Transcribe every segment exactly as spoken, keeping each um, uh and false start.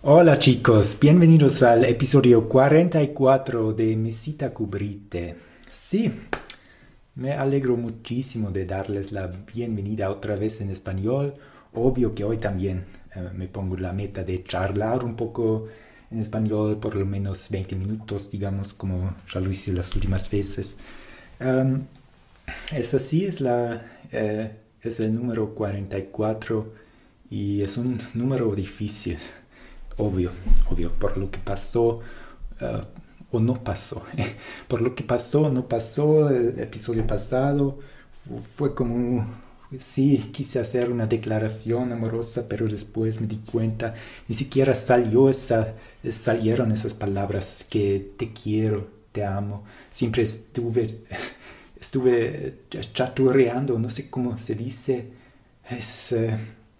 Hola chicos, bienvenidos al episodio cuarenta y cuatro de Mesita Cubrite. Sí, me alegro muchísimo de darles la bienvenida otra vez en español. Obvio que hoy también eh, me pongo la meta de charlar un poco en español, por lo menos veinte minutos, digamos, como ya lo hice las últimas veces. Um, es así, es, la, eh, es el número cuarenta y cuatro y es un número difícil. Obvio, obvio, por lo que pasó uh, o no pasó. Por lo que pasó o no pasó el episodio pasado, fue como, sí, quise hacer una declaración amorosa, pero después me di cuenta, ni siquiera salió esa, salieron esas palabras que te quiero, te amo. Siempre estuve, estuve chaturreando, no sé cómo se dice, es, uh,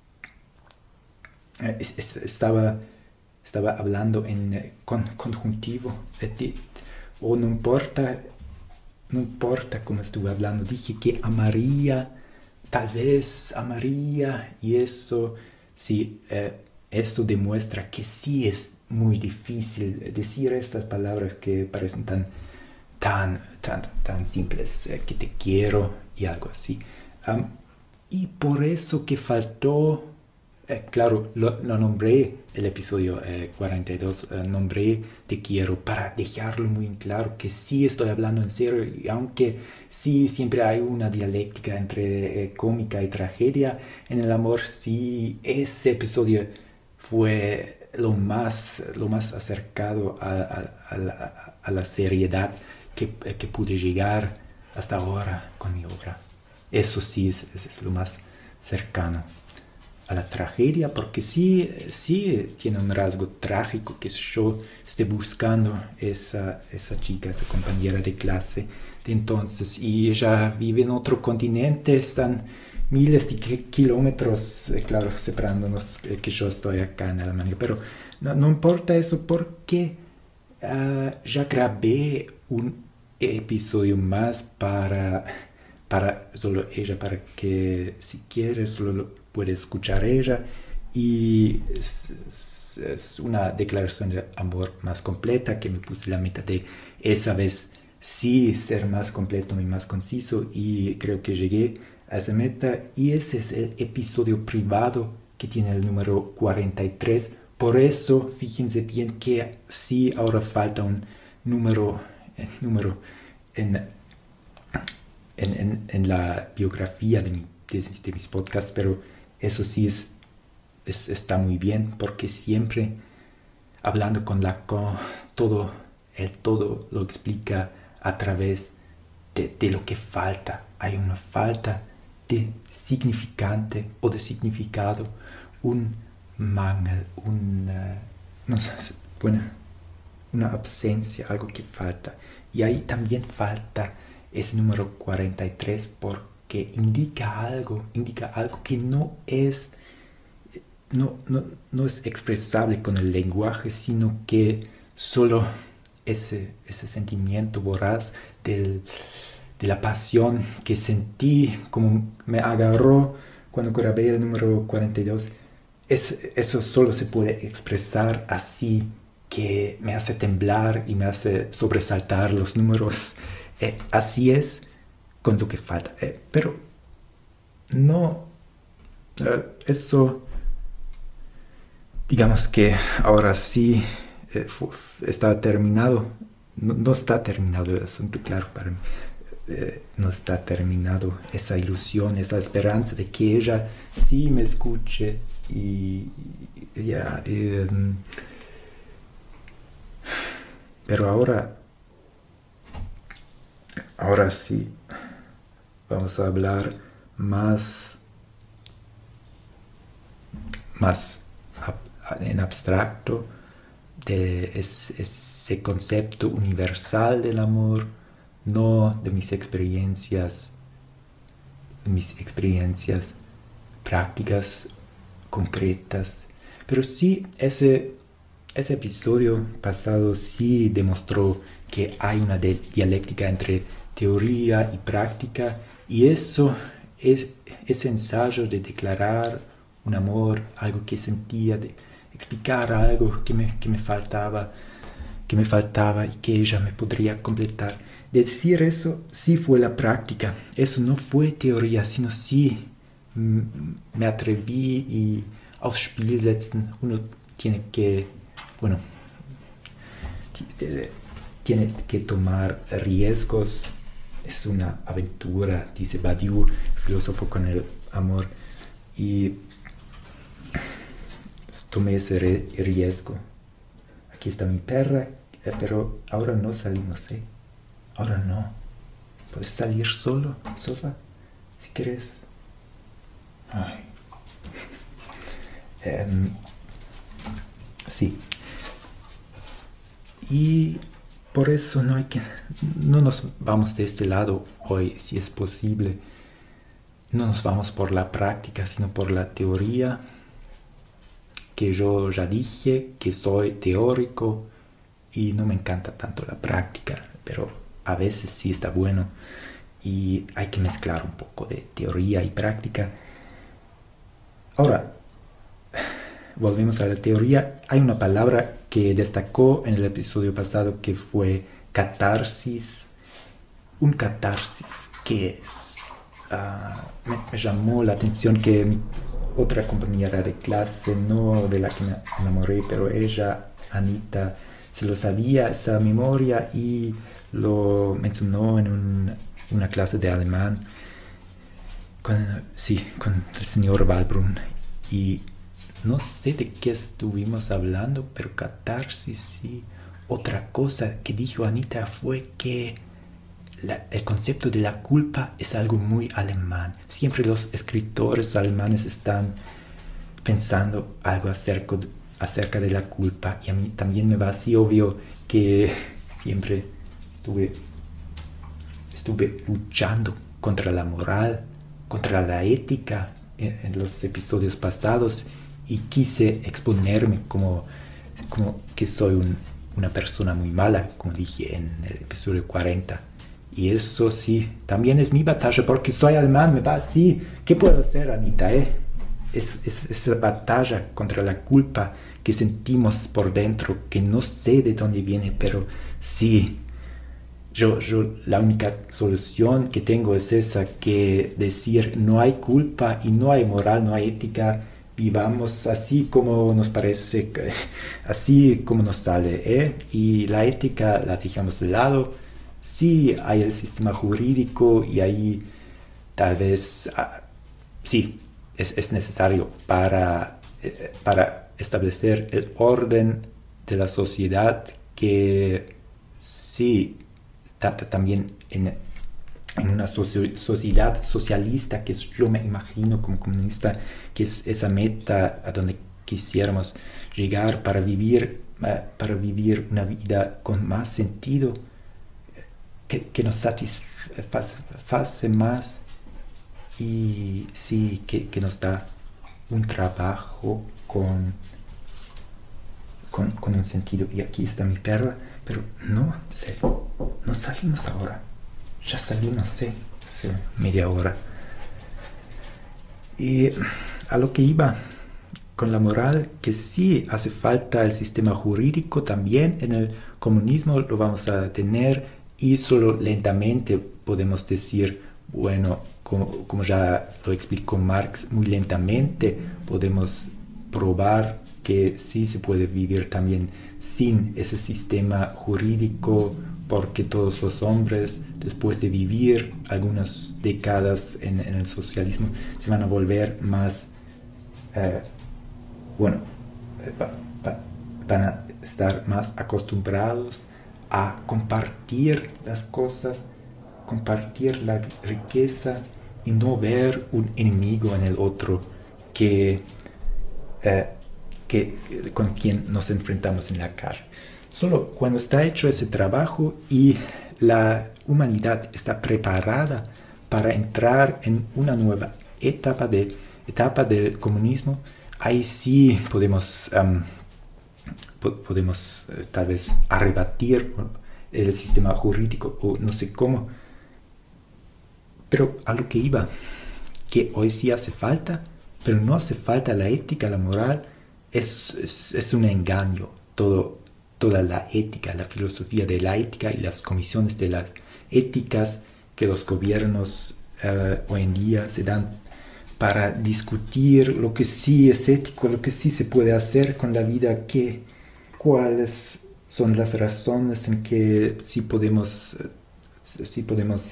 es, es estaba estaba hablando en eh, con, conjuntivo, eh, o no importa, no importa cómo estuve hablando, dije que amaría, tal vez amaría, y eso, sí, eh, eso demuestra que sí es muy difícil decir estas palabras que parecen tan, tan, tan, tan simples, eh, que te quiero y algo así. Um, y por eso que faltó. Eh, claro, lo, lo nombré el episodio eh, cuarenta y dos, eh, nombré Te quiero para dejarlo muy en claro que sí estoy hablando en serio, y aunque sí siempre hay una dialéctica entre eh, cómica y tragedia en el amor, sí ese episodio fue lo más, lo más acercado a, a, a, la, a la seriedad que, eh, que pude llegar hasta ahora con mi obra. Eso sí es, es, es lo más cercano a la tragedia, porque sí, sí tiene un rasgo trágico que yo esté buscando esa, esa chica, esa compañera de clase de entonces, y ella vive en otro continente, están miles de kilómetros, eh, claro, separándonos, eh, que yo estoy acá en Alemania, pero no, no importa eso porque uh, ya grabé un episodio más para para solo ella, para que si quieres solo lo puede escuchar ella, y es, es, es una declaración de amor más completa que me puse la meta de esa vez sí ser más completo y más conciso, y creo que llegué a esa meta, y ese es el episodio privado que tiene el número cuarenta y tres. Por eso fíjense bien que sí ahora falta un número, eh, número en En, en, en, la biografía de, mi, de, de, mis podcasts, pero eso sí es, es, está muy bien, porque siempre hablando con Lacan, todo, el todo lo explica a través de, de lo que falta. Hay una falta de significante o de significado, un mangel, una, no sé, bueno, una ausencia, algo que falta. Y ahí también falta es número cuarenta y tres porque indica algo, indica algo que no es, no, no, no es expresable con el lenguaje, sino que solo ese, ese sentimiento voraz del, de la pasión que sentí, como me agarró cuando grabé el número cuarenta y dos, es, eso solo se puede expresar así, que me hace temblar y me hace sobresaltar los números. Eh, así es con lo que falta. Eh, pero no, eh, eso, digamos que ahora sí eh, está terminado. No, no está terminado el asunto, claro, para mí. Eh, no está terminado esa ilusión, esa esperanza de que ella sí me escuche y ya. Eh, pero ahora, ahora sí, vamos a hablar más, más en abstracto de ese, ese concepto universal del amor, no de mis experiencias, mis experiencias prácticas, concretas, pero sí ese, ese episodio pasado sí demostró que hay una de, dialéctica entre teoría y práctica, y eso es ese ensayo de declarar un amor, algo que sentía, de explicar algo que me, que me faltaba, que me faltaba y que ella me podría completar. Decir eso sí fue la práctica, eso no fue teoría, sino sí mm, me atreví y aufs Spiel setzen. Uno tiene que, bueno, tiene que tomar riesgos. Es una aventura, dice Badiou, filósofo con el amor, y tomé ese riesgo. Aquí está mi perra, pero ahora no salimos, ¿eh? Ahora no. Puedes salir solo, sola, si quieres. Ay. Um, sí. Y por eso no hay que, no nos vamos de este lado hoy, si es posible. No nos vamos por la práctica, sino por la teoría, que yo ya dije que soy teórico y no me encanta tanto la práctica, pero a veces sí está bueno y hay que mezclar un poco de teoría y práctica. Ahora, volvemos a la teoría. Hay una palabra que destacó en el episodio pasado que fue catarsis. Un catarsis, ¿qué es? Uh, me, me llamó la atención que mi otra compañera de clase, no de la que me enamoré, pero ella, Anita, se lo sabía, esa memoria, y lo mencionó en un, una clase de alemán con, sí, con el señor Walbrun. Y no sé de qué estuvimos hablando, pero catarsis, sí. Otra cosa que dijo Anita fue que La, el concepto de la culpa es algo muy alemán. Siempre los escritores alemanes están pensando algo acerca de, acerca de la culpa. Y a mí también me va así, obvio que siempre estuve, estuve luchando contra la moral, contra la ética en, en los episodios pasados, y quise exponerme como, como que soy un, una persona muy mala, como dije en el episodio cuarenta. Y eso sí, también es mi batalla, porque soy alemán, me va así. ¿Qué puedo hacer, Anita? Eh? Es, es esa batalla contra la culpa que sentimos por dentro, que no sé de dónde viene, pero sí, yo, yo la única solución que tengo es esa, que decir no hay culpa y no hay moral, no hay ética, vivamos así como nos parece, así como nos sale, ¿eh? Y la ética la dejamos de lado. Sí, hay el sistema jurídico y ahí tal vez, ah, sí, es, es necesario para, eh, para establecer el orden de la sociedad, que sí, ta- también en, en una socio- sociedad socialista, que es, yo me imagino como comunista, que es esa meta a donde quisiéramos llegar para vivir, uh, para vivir una vida con más sentido, que, que nos satisface más, y sí, que, que nos da un trabajo con, con, con un sentido. Y aquí está mi perra, pero no, en serio, no salimos ahora. Ya salimos, sí, hace media hora. Y a lo que iba con la moral, que sí hace falta el sistema jurídico también. En el comunismo lo vamos a tener, y solo lentamente podemos decir, bueno, como, como ya lo explicó Marx, muy lentamente podemos probar que sí se puede vivir también sin ese sistema jurídico, porque todos los hombres, después de vivir algunas décadas en, en el socialismo, se van a volver más, eh, bueno, va, va, van a estar más acostumbrados a compartir las cosas, compartir la riqueza, y no ver un enemigo en el otro que, eh, que, con quien nos enfrentamos en la calle. Solo cuando está hecho ese trabajo y la humanidad está preparada para entrar en una nueva etapa, de, etapa del comunismo, ahí sí podemos, um, po- podemos uh, tal vez arrebatir el sistema jurídico, o no sé cómo. Pero a lo que iba, que hoy sí hace falta, pero no hace falta la ética, la moral, es, es, es un engaño. Todo, toda la ética, la filosofía de la ética y las comisiones de las éticas que los gobiernos uh, hoy en día se dan para discutir lo que sí es ético, lo que sí se puede hacer con la vida, que, cuáles son las razones en que sí podemos, sí podemos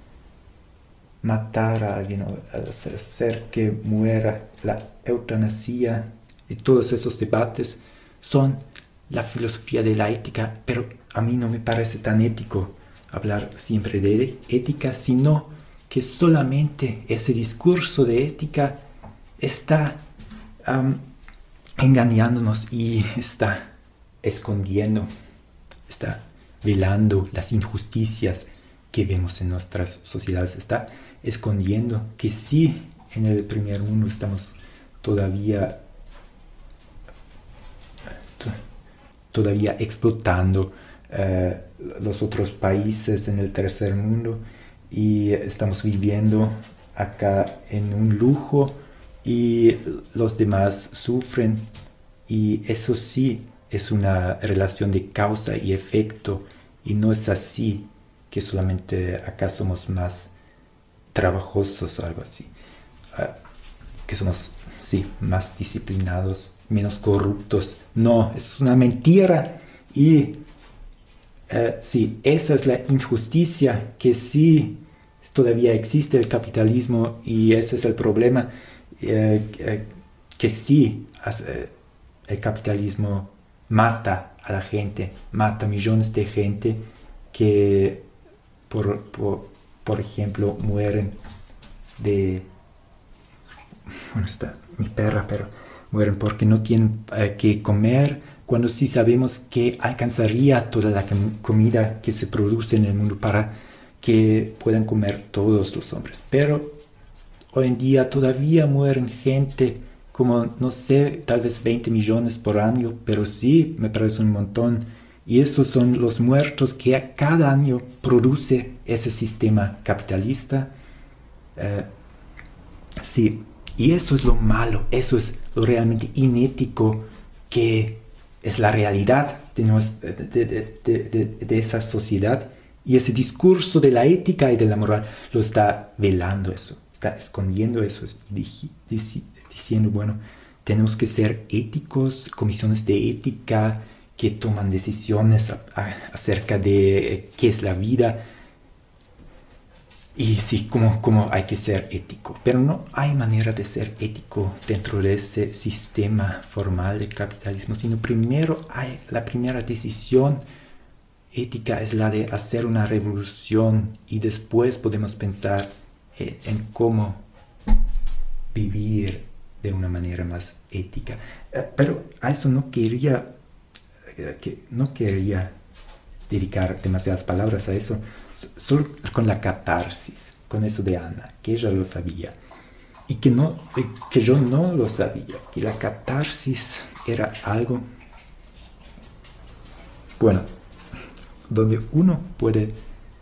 matar a alguien o hacer que muera. La eutanasia y todos esos debates son la filosofía de la ética, pero a mí no me parece tan ético hablar siempre de ética, sino que solamente ese discurso de ética está um, engañándonos y está escondiendo, está velando las injusticias que vemos en nuestras sociedades, está escondiendo que sí, en el primer mundo estamos todavía todavía explotando uh, los otros países en el tercer mundo, y estamos viviendo acá en un lujo y los demás sufren, y eso sí es una relación de causa y efecto, y no es así que solamente acá somos más trabajosos o algo así, uh, que somos sí más disciplinados, menos corruptos. No, es una mentira. Y uh, sí, esa es la injusticia, que sí todavía existe el capitalismo, y ese es el problema, uh, uh, que sí uh, el capitalismo mata a la gente, mata a millones de gente que por, por, por ejemplo mueren de, bueno, está mi perra, pero mueren porque no tienen uh, que comer, cuando sí sabemos que alcanzaría toda la com- comida que se produce en el mundo para que puedan comer todos los hombres. Pero hoy en día todavía mueren gente, como, no sé, tal vez veinte millones por año, pero sí, me parece un montón. Y esos son los muertos que cada año produce ese sistema capitalista. Uh, sí, y eso es lo malo, eso es lo realmente inético, que es la realidad de, nuestra, de, de, de, de, de esa sociedad. Y ese discurso de la ética y de la moral lo está velando eso, está escondiendo eso, y diciendo, bueno, tenemos que ser éticos, comisiones de ética que toman decisiones a, a, acerca de qué es la vida. Y sí, como, como hay que ser ético. Pero no hay manera de ser ético dentro de ese sistema formal de capitalismo, sino primero hay la primera decisión ética es la de hacer una revolución, y después podemos pensar eh, en cómo vivir de una manera más ética. Eh, pero a eso no quería, eh, que, no quería dedicar demasiadas palabras a eso, solo con la catarsis, con eso de Ana, que ella lo sabía, y que, no, eh, que yo no lo sabía, que la catarsis era algo, bueno, donde uno puede,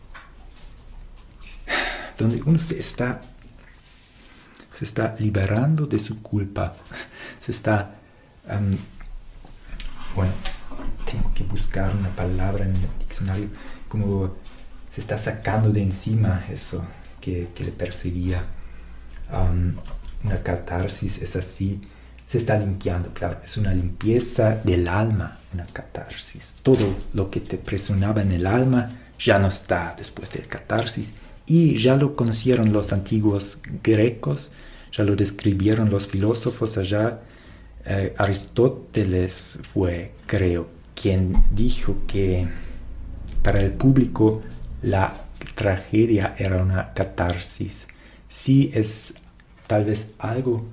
donde uno se está, se está liberando de su culpa, se está, um, bueno, tengo que buscar una palabra en el diccionario, como se está sacando de encima eso que, que le perseguía. Um, una catarsis es así, se está limpiando, claro, es una limpieza del alma, una catarsis. Todo lo que te presionaba en el alma ya no está después del catarsis, y ya lo conocieron los antiguos grecos, ya lo describieron los filósofos allá. Eh, Aristóteles fue, creo, quien dijo que para el público la tragedia era una catarsis. Sí, es tal vez algo,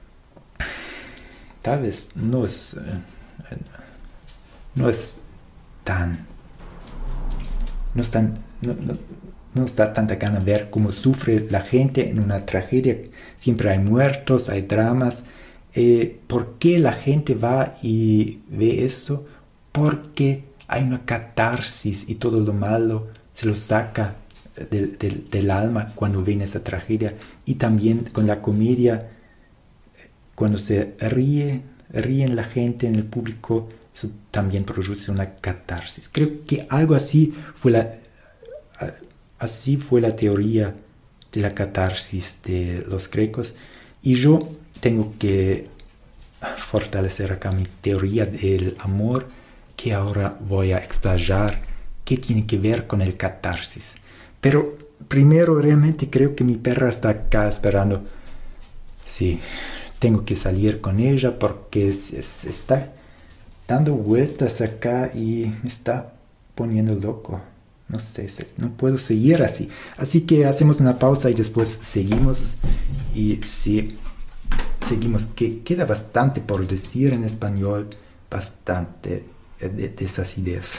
tal vez no es, eh, no es tan, no es tan, no, no, no está tanta gana ver cómo sufre la gente en una tragedia. Siempre hay muertos, hay dramas. Eh, ¿Por qué la gente va y ve eso? Porque hay una catarsis, y todo lo malo se lo saca del, del, del alma cuando ven esa tragedia. Y también con la comedia, cuando se ríe, ríen la gente en el público, eso también produce una catarsis. Creo que algo así fue la, así fue la teoría de la catarsis de los griegos. Y yo tengo que fortalecer acá mi teoría del amor, que ahora voy a explayar qué tiene que ver con el catarsis. Pero primero realmente creo que mi perra está acá esperando. Sí, tengo que salir con ella porque se, se está dando vueltas acá y me está poniendo loco. No sé, no puedo seguir así. Así que hacemos una pausa y después seguimos. Y sí, seguimos, que queda bastante por decir en español, bastante de, de esas ideas.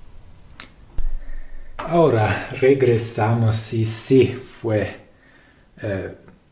Ahora regresamos y sí, fue, eh,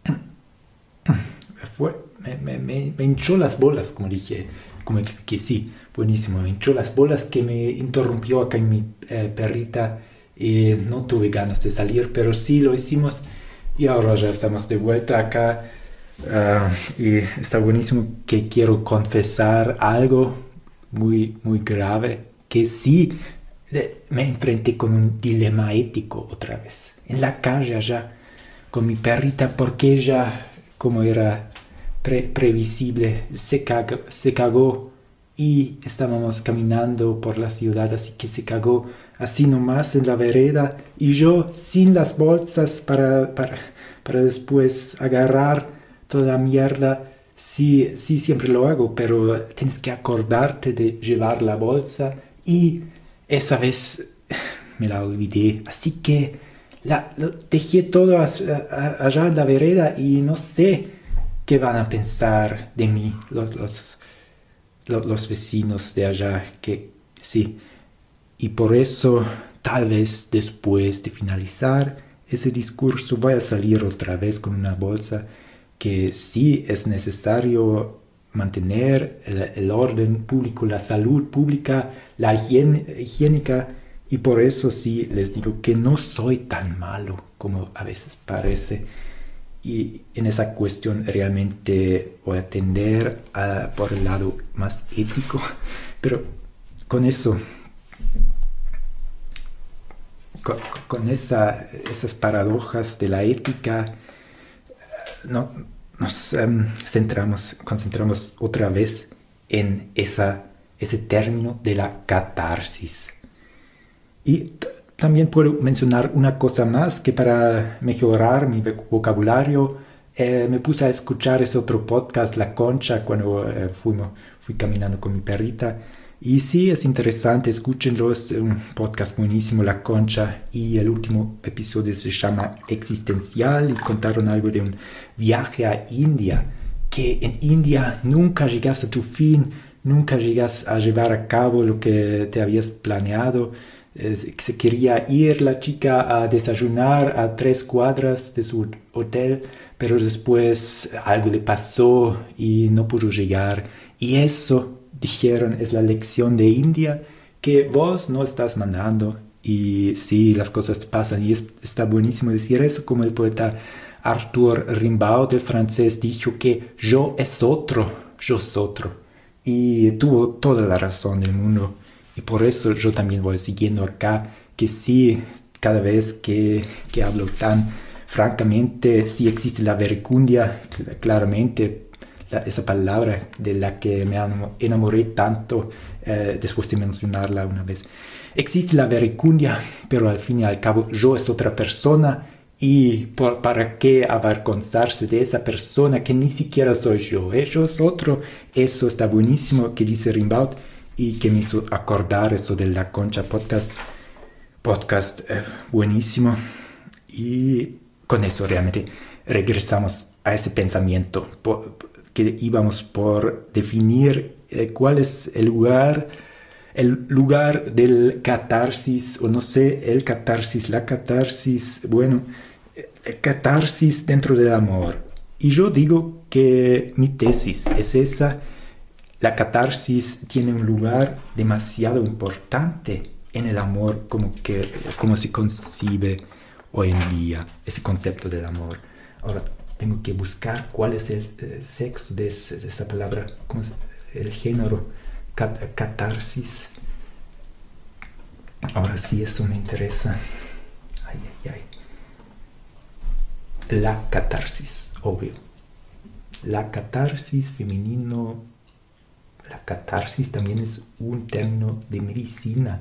fue me, me, me, me hinchó las bolas, como dije, como que sí, buenísimo, me hinchó las bolas que me interrumpió acá en mi eh, perrita y no tuve ganas de salir, pero sí lo hicimos y ahora ya estamos de vuelta acá. Uh, y está buenísimo, que quiero confesar algo muy, muy grave, que sí de, me enfrenté con un dilema ético otra vez, en la calle allá, con mi perrita, porque ella, como era pre previsible, se, caga, se cagó y estábamos caminando por la ciudad, así que se cagó así nomás en la vereda y yo sin las bolsas para, para, para después agarrar toda la mierda. Sí, sí, siempre lo hago, pero tienes que acordarte de llevar la bolsa y esa vez me la olvidé. Así que la, lo dejé todo a, a, allá en la vereda y no sé qué van a pensar de mí los, los, los, los vecinos de allá, que sí. Y por eso, tal vez después de finalizar ese discurso, voy a salir otra vez con una bolsa, que sí es necesario mantener el, el orden público, la salud pública, la higiene, higiénica, y por eso sí les digo que no soy tan malo como a veces parece, y en esa cuestión realmente voy a tender a, por el lado más ético, pero con eso, con, con esa, esas paradojas de la ética, no, nos um, centramos, concentramos otra vez en esa, ese término de la catarsis. Y también puedo mencionar una cosa más, que para mejorar mi vocabulario eh, me puse a escuchar ese otro podcast, La Concha, cuando eh, fuimos, fui caminando con mi perrita. Y sí, es interesante, escúchenlo, es un podcast buenísimo, La Concha, y el último episodio se llama Existencial, y contaron algo de un viaje a India, que en India nunca llegas a tu fin, nunca llegas a llevar a cabo lo que te habías planeado. Eh, se quería ir la chica a desayunar a tres cuadras de su hotel, pero después algo le pasó y no pudo llegar, y eso, dijeron, es la lección de India, que vos no estás mandando, y sí, las cosas te pasan, y es, está buenísimo decir eso, como el poeta Arthur Rimbaud, el francés, dijo que yo es otro, yo es otro, y tuvo toda la razón del mundo, y por eso yo también voy siguiendo acá, que sí, cada vez que, que hablo tan francamente, sí existe la verecundia, claramente, La, esa palabra de la que me enamoré tanto eh, después de mencionarla una vez. Existe la verecundia, pero al fin y al cabo yo es otra persona, y por, ¿para qué avergonzarse de esa persona que ni siquiera soy yo? ¿eh? Yo es otro. Eso está buenísimo que dice Rimbaud, y que me hizo acordar eso de La Concha podcast. Podcast eh, buenísimo. Y con eso realmente regresamos a ese pensamiento por, que íbamos por definir eh, cuál es el lugar, el lugar del catarsis, o no sé, el catarsis, la catarsis, bueno, el catarsis dentro del amor. Y yo digo que mi tesis es esa: la catarsis tiene un lugar demasiado importante en el amor, como, que, como se concibe hoy en día ese concepto del amor. Ahora, tengo que buscar cuál es el eh, sexo de, ese, de esa palabra. ¿Cómo es? el género cat- catarsis. Ahora sí, esto me interesa. Ay, ay, ay. La catarsis, obvio. La catarsis femenino, la catarsis también es un término de medicina.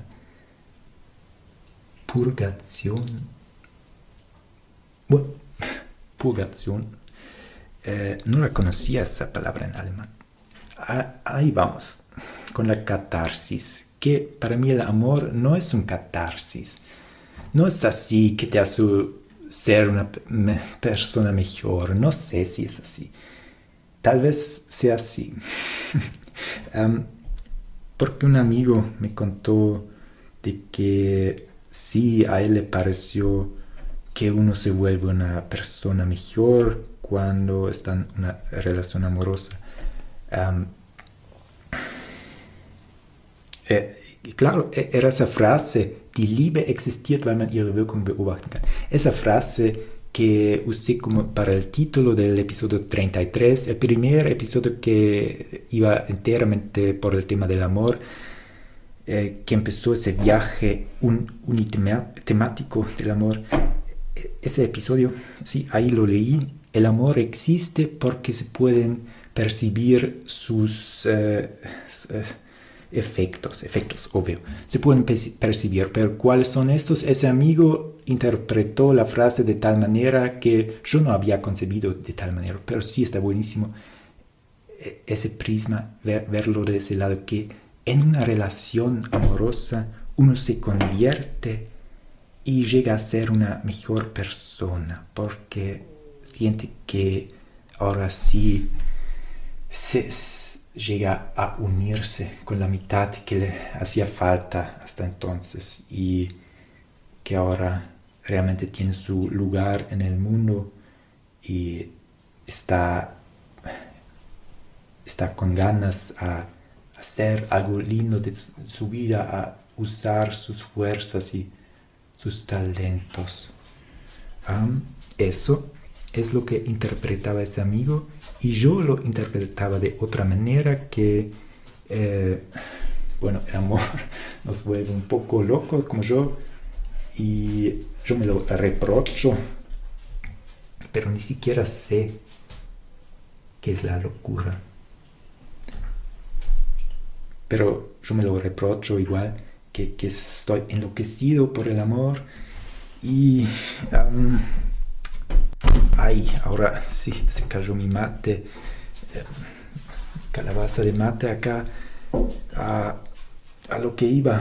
Purgación. Bueno, purgación. Eh, no la conocía esta palabra en alemán. Ah, ahí vamos, con la catarsis. Que para mí el amor no es un catarsis. No es así que te hace ser una me- persona mejor. No sé si es así. Tal vez sea así. um, porque un amigo me contó de que sí, a él le pareció que uno se vuelve una persona mejor cuando está en una relación amorosa. Um, äh, claro, era esa frase, die Liebe existiert, weil man ihre Wirkung beobachten kann. Esa frase que usé como para el título del episodio treinta y tres, el primer episodio que iba enteramente por el tema del amor, eh, que empezó ese viaje un, unitemático del amor. Ese episodio, sí, ahí lo leí. El amor existe porque se pueden percibir sus eh, eh, efectos, efectos, obvio. Se pueden percibir, pero ¿cuáles son estos? Ese amigo interpretó la frase de tal manera que yo no había concebido de tal manera, pero sí está buenísimo ese prisma, ver, verlo de ese lado, que en una relación amorosa uno se convierte y llega a ser una mejor persona porque siente que ahora sí se, se llega a unirse con la mitad que le hacía falta hasta entonces y que ahora realmente tiene su lugar en el mundo y está, está con ganas a hacer algo lindo de su, su vida, a usar sus fuerzas y sus talentos. Um, eso es lo que interpretaba ese amigo y yo lo interpretaba de otra manera que, eh, bueno, el amor nos vuelve un poco locos como yo y yo me lo reprocho, pero ni siquiera sé qué es la locura. Pero yo me lo reprocho igual, que, que estoy enloquecido por el amor y... Um, ay, ahora sí, se cayó mi mate, eh, calabaza de mate acá, a, a lo que iba.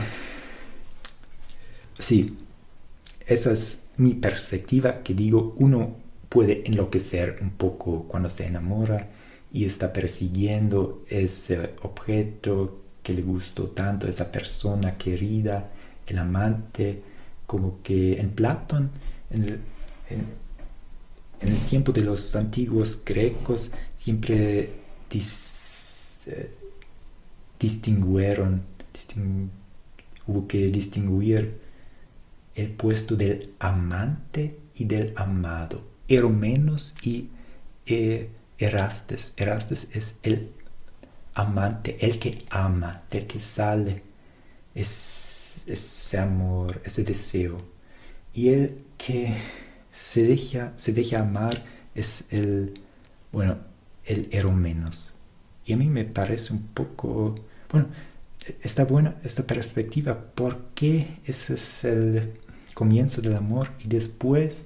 Sí, esa es mi perspectiva, que digo, uno puede enloquecer un poco cuando se enamora y está persiguiendo ese objeto que le gustó tanto, esa persona querida, el amante, como que en Platón, en el, en, en el tiempo de los antiguos grecos, siempre dis, eh, distinguieron, disting, hubo que distinguir el puesto del amante y del amado, Eromenos y eh, Erastes. Erastes es el amante, el que ama, del que sale es, ese amor, ese deseo. Y el que se deja, se deja amar es el, bueno, el Eromenos. Y a mí me parece un poco, bueno, está buena esta perspectiva porque ese es el comienzo del amor y después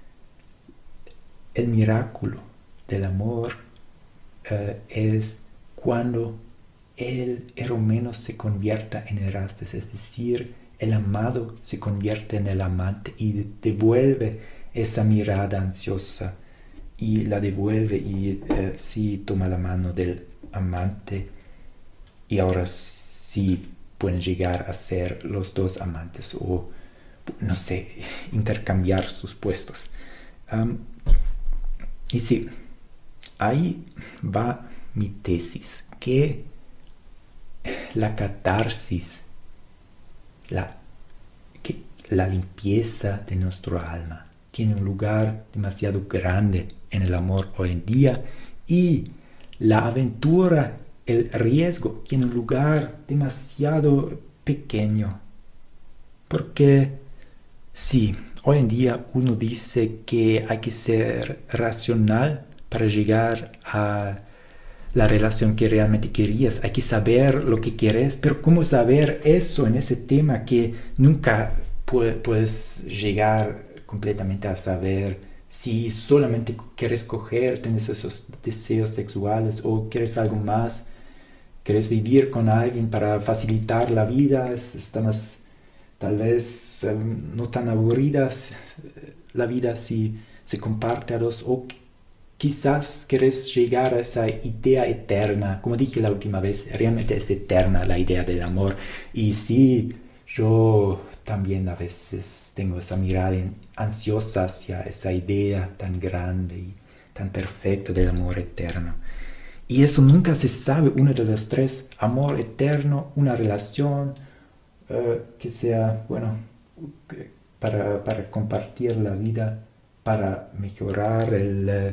el milagro del amor uh, es cuando el Eromenos se convierta en Erastes, es decir, el amado se convierte en el amante y devuelve esa mirada ansiosa y la devuelve y uh, sí toma la mano del amante y ahora sí pueden llegar a ser los dos amantes o no sé, intercambiar sus puestos. Um, y sí, ahí va mi tesis, que la catarsis, la, que la limpieza de nuestro alma tiene un lugar demasiado grande en el amor hoy en día y la aventura el riesgo tiene un lugar demasiado pequeño. Porque sí, hoy en día uno dice que hay que ser racional para llegar a la relación que realmente querías. Hay que saber lo que quieres, pero ¿cómo saber eso en ese tema que nunca pu- puedes llegar completamente a saber si solamente quieres coger, tienes esos deseos sexuales o quieres algo más? ¿Quieres vivir con alguien para facilitar la vida? Estamos tal vez eh, no tan aburridas eh, la vida si se comparte a dos, o quizás querés llegar a esa idea eterna. Como dije la última vez, realmente es eterna la idea del amor. Y sí, yo también a veces tengo esa mirada ansiosa hacia esa idea tan grande y tan perfecta del amor eterno. Y eso nunca se sabe, uno de los tres: amor eterno, una relación uh, que sea, bueno, que para, para compartir la vida, para mejorar el, uh,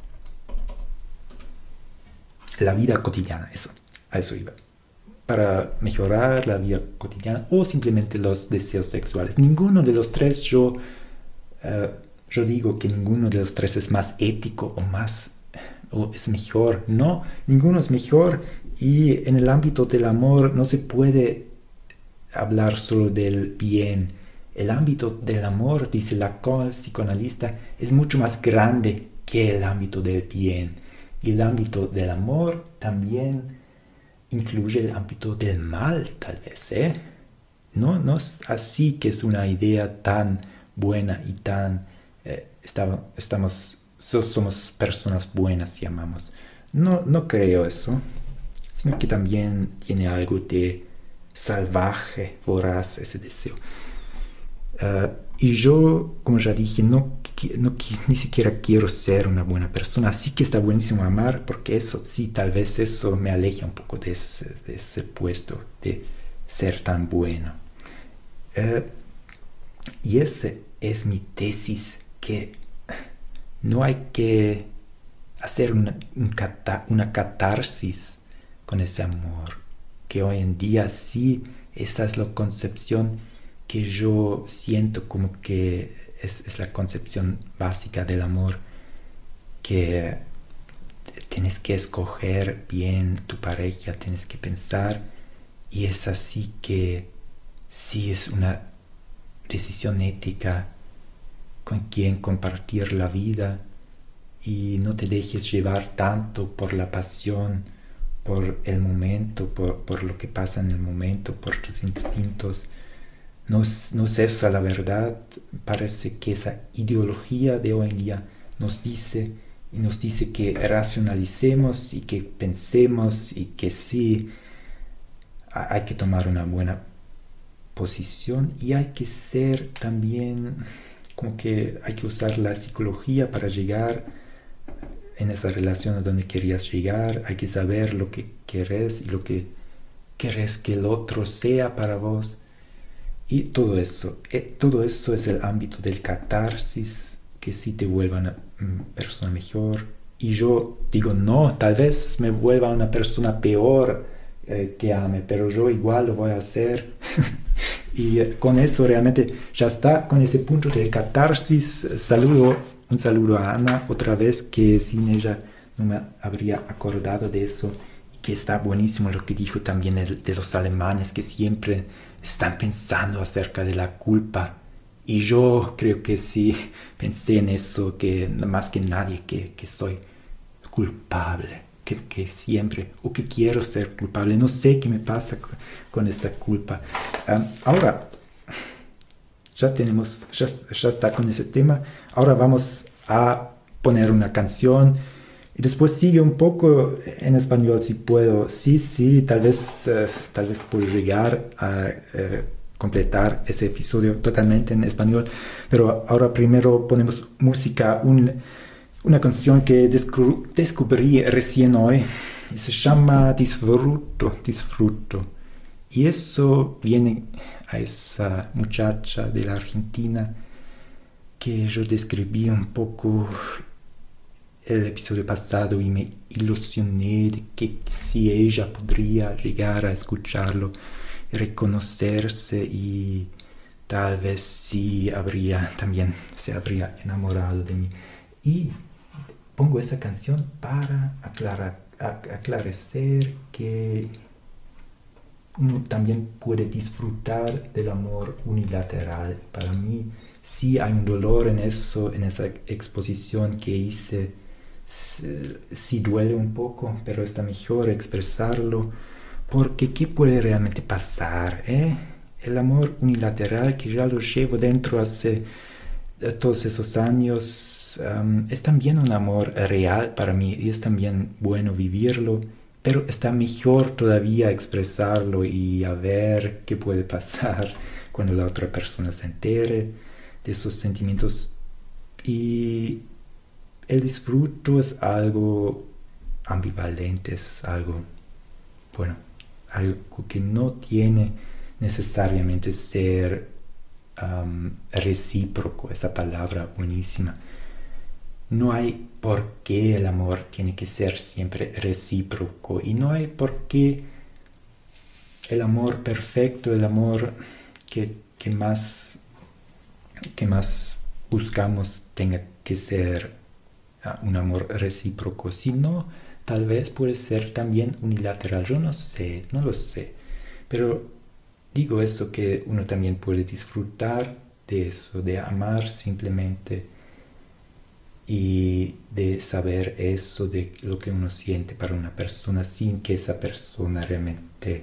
la vida cotidiana, eso, a eso iba. Para mejorar la vida cotidiana o simplemente los deseos sexuales. Ninguno de los tres, yo, uh, yo digo que ninguno de los tres es más ético o más o es mejor. No, ninguno es mejor, y en el ámbito del amor no se puede hablar solo del bien. El ámbito del amor, dice Lacan, psicoanalista, es mucho más grande que el ámbito del bien. Y el ámbito del amor también incluye el ámbito del mal, tal vez, ¿eh? No, no es así que es una idea tan buena y tan... Eh, está, estamos... So, somos personas buenas, llamamos. No, no creo eso, sino que también tiene algo de salvaje, voraz, ese deseo. Uh, y yo, como ya dije, no, no, ni siquiera quiero ser una buena persona. Sí que está buenísimo amar, porque eso, sí, tal vez eso me aleja un poco de ese, de ese puesto de ser tan bueno. Uh, y esa es mi tesis, que no hay que hacer una, un cata, una catarsis con ese amor, que hoy en día sí, esa es la concepción que yo siento como que es, es la concepción básica del amor, que tienes que escoger bien tu pareja, tienes que pensar, y es así que sí es una decisión ética con quien compartir la vida, y no te dejes llevar tanto por la pasión, por el momento, por, por lo que pasa en el momento, por tus instintos. No es, no es esa la verdad. Parece que esa ideología de hoy en día nos dice, y nos dice que racionalicemos y que pensemos y que sí, hay que tomar una buena posición, y hay que ser también... como que hay que usar la psicología para llegar en esa relación a donde querías llegar. Hay que saber lo que querés y lo que querés que el otro sea para vos. Y todo eso, eh, todo eso es el ámbito del catarsis, que sí te vuelva una mm, persona mejor. Y yo digo, no, tal vez me vuelva una persona peor eh, que ame, pero yo igual lo voy a hacer. Y con eso realmente ya está, con ese punto de catarsis. Saludo, un saludo a Ana otra vez, que sin ella no me habría acordado de eso, y que está buenísimo lo que dijo también de, de los alemanes, que siempre están pensando acerca de la culpa. Y yo creo que sí, pensé en eso, que más que nadie, que, que soy culpable. Que, que siempre, o que quiero ser culpable, no sé qué me pasa con, con esta culpa. Um, ahora, ya tenemos, ya, ya está con ese tema. Ahora vamos a poner una canción, y después sigue un poco en español si puedo. Sí, sí, tal vez, uh, tal vez puedo llegar a uh, completar ese episodio totalmente en español, pero ahora primero ponemos música, un... una canción que descubrí, descubrí recién hoy, y se llama Disfruto, Disfruto. Y eso viene a esa muchacha de la Argentina que yo describí un poco el episodio pasado y me ilusioné de que si ella podría llegar a escucharlo y reconocerse y tal vez sí habría también se habría enamorado de mí. Y pongo esa canción para aclarar, aclarecer que uno también puede disfrutar del amor unilateral. Para mí sí hay un dolor en eso, en esa exposición que hice. Sí duele un poco, pero está mejor expresarlo, porque ¿qué puede realmente pasar? Eh? El amor unilateral, que ya lo llevo dentro hace todos esos años, um, es también un amor real para mí y es también bueno vivirlo, pero está mejor todavía expresarlo y a ver qué puede pasar cuando la otra persona se entere de esos sentimientos. Y el disfruto es algo ambivalente, es algo, bueno, algo que no tiene necesariamente ser um, recíproco, esa palabra buenísima. No hay por qué el amor tiene que ser siempre recíproco y no hay por qué el amor perfecto, el amor que, que, más, que más buscamos tenga que ser uh, un amor recíproco, sino tal vez puede ser también unilateral. Yo no sé, no lo sé, pero digo eso, que uno también puede disfrutar de eso, de amar simplemente y de saber eso, de lo que uno siente para una persona sin que esa persona realmente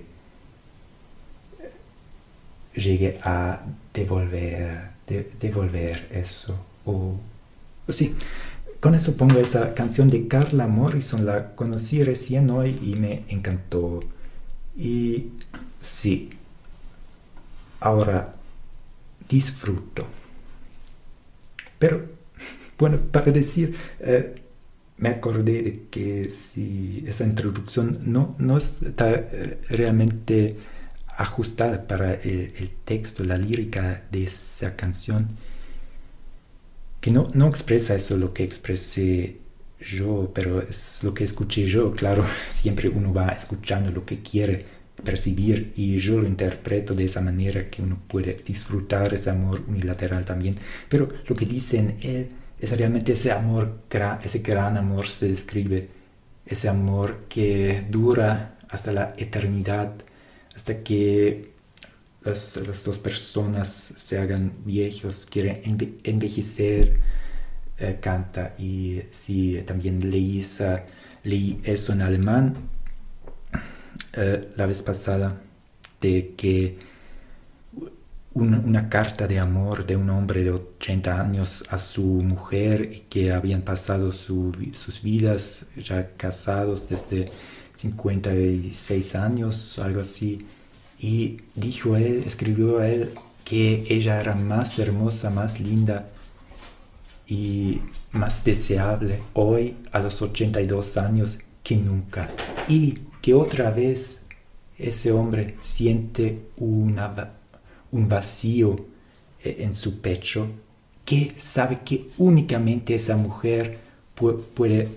llegue a devolver, de, devolver eso. O, o sí, con eso pongo esa canción de Carla Morrison, la conocí recién hoy y me encantó. Y sí, ahora disfruto. Pero bueno, para decir, eh, me acordé de que si esa introducción no, no está eh, realmente ajustada para el, el texto, la lírica de esa canción, que no, no expresa eso lo que expresé yo, pero es lo que escuché yo. Claro, siempre uno va escuchando lo que quiere percibir y yo lo interpreto de esa manera, que uno puede disfrutar ese amor unilateral también. Pero lo que dice en él es realmente ese amor, ese gran amor se describe, ese amor que dura hasta la eternidad, hasta que las, las dos personas se hagan viejos, quieren enve envejecer, eh, canta. Y sí, también leí, esa, leí eso en alemán eh, la vez pasada, de que una, una carta de amor de un hombre de ochenta años a su mujer, y que habían pasado su, sus vidas ya casados desde cincuenta y seis años, algo así, y dijo él, escribió a él que ella era más hermosa, más linda y más deseable hoy a los ochenta y dos años que nunca, y que otra vez ese hombre siente una, un vacío en su pecho, que sabe que únicamente esa mujer pu puede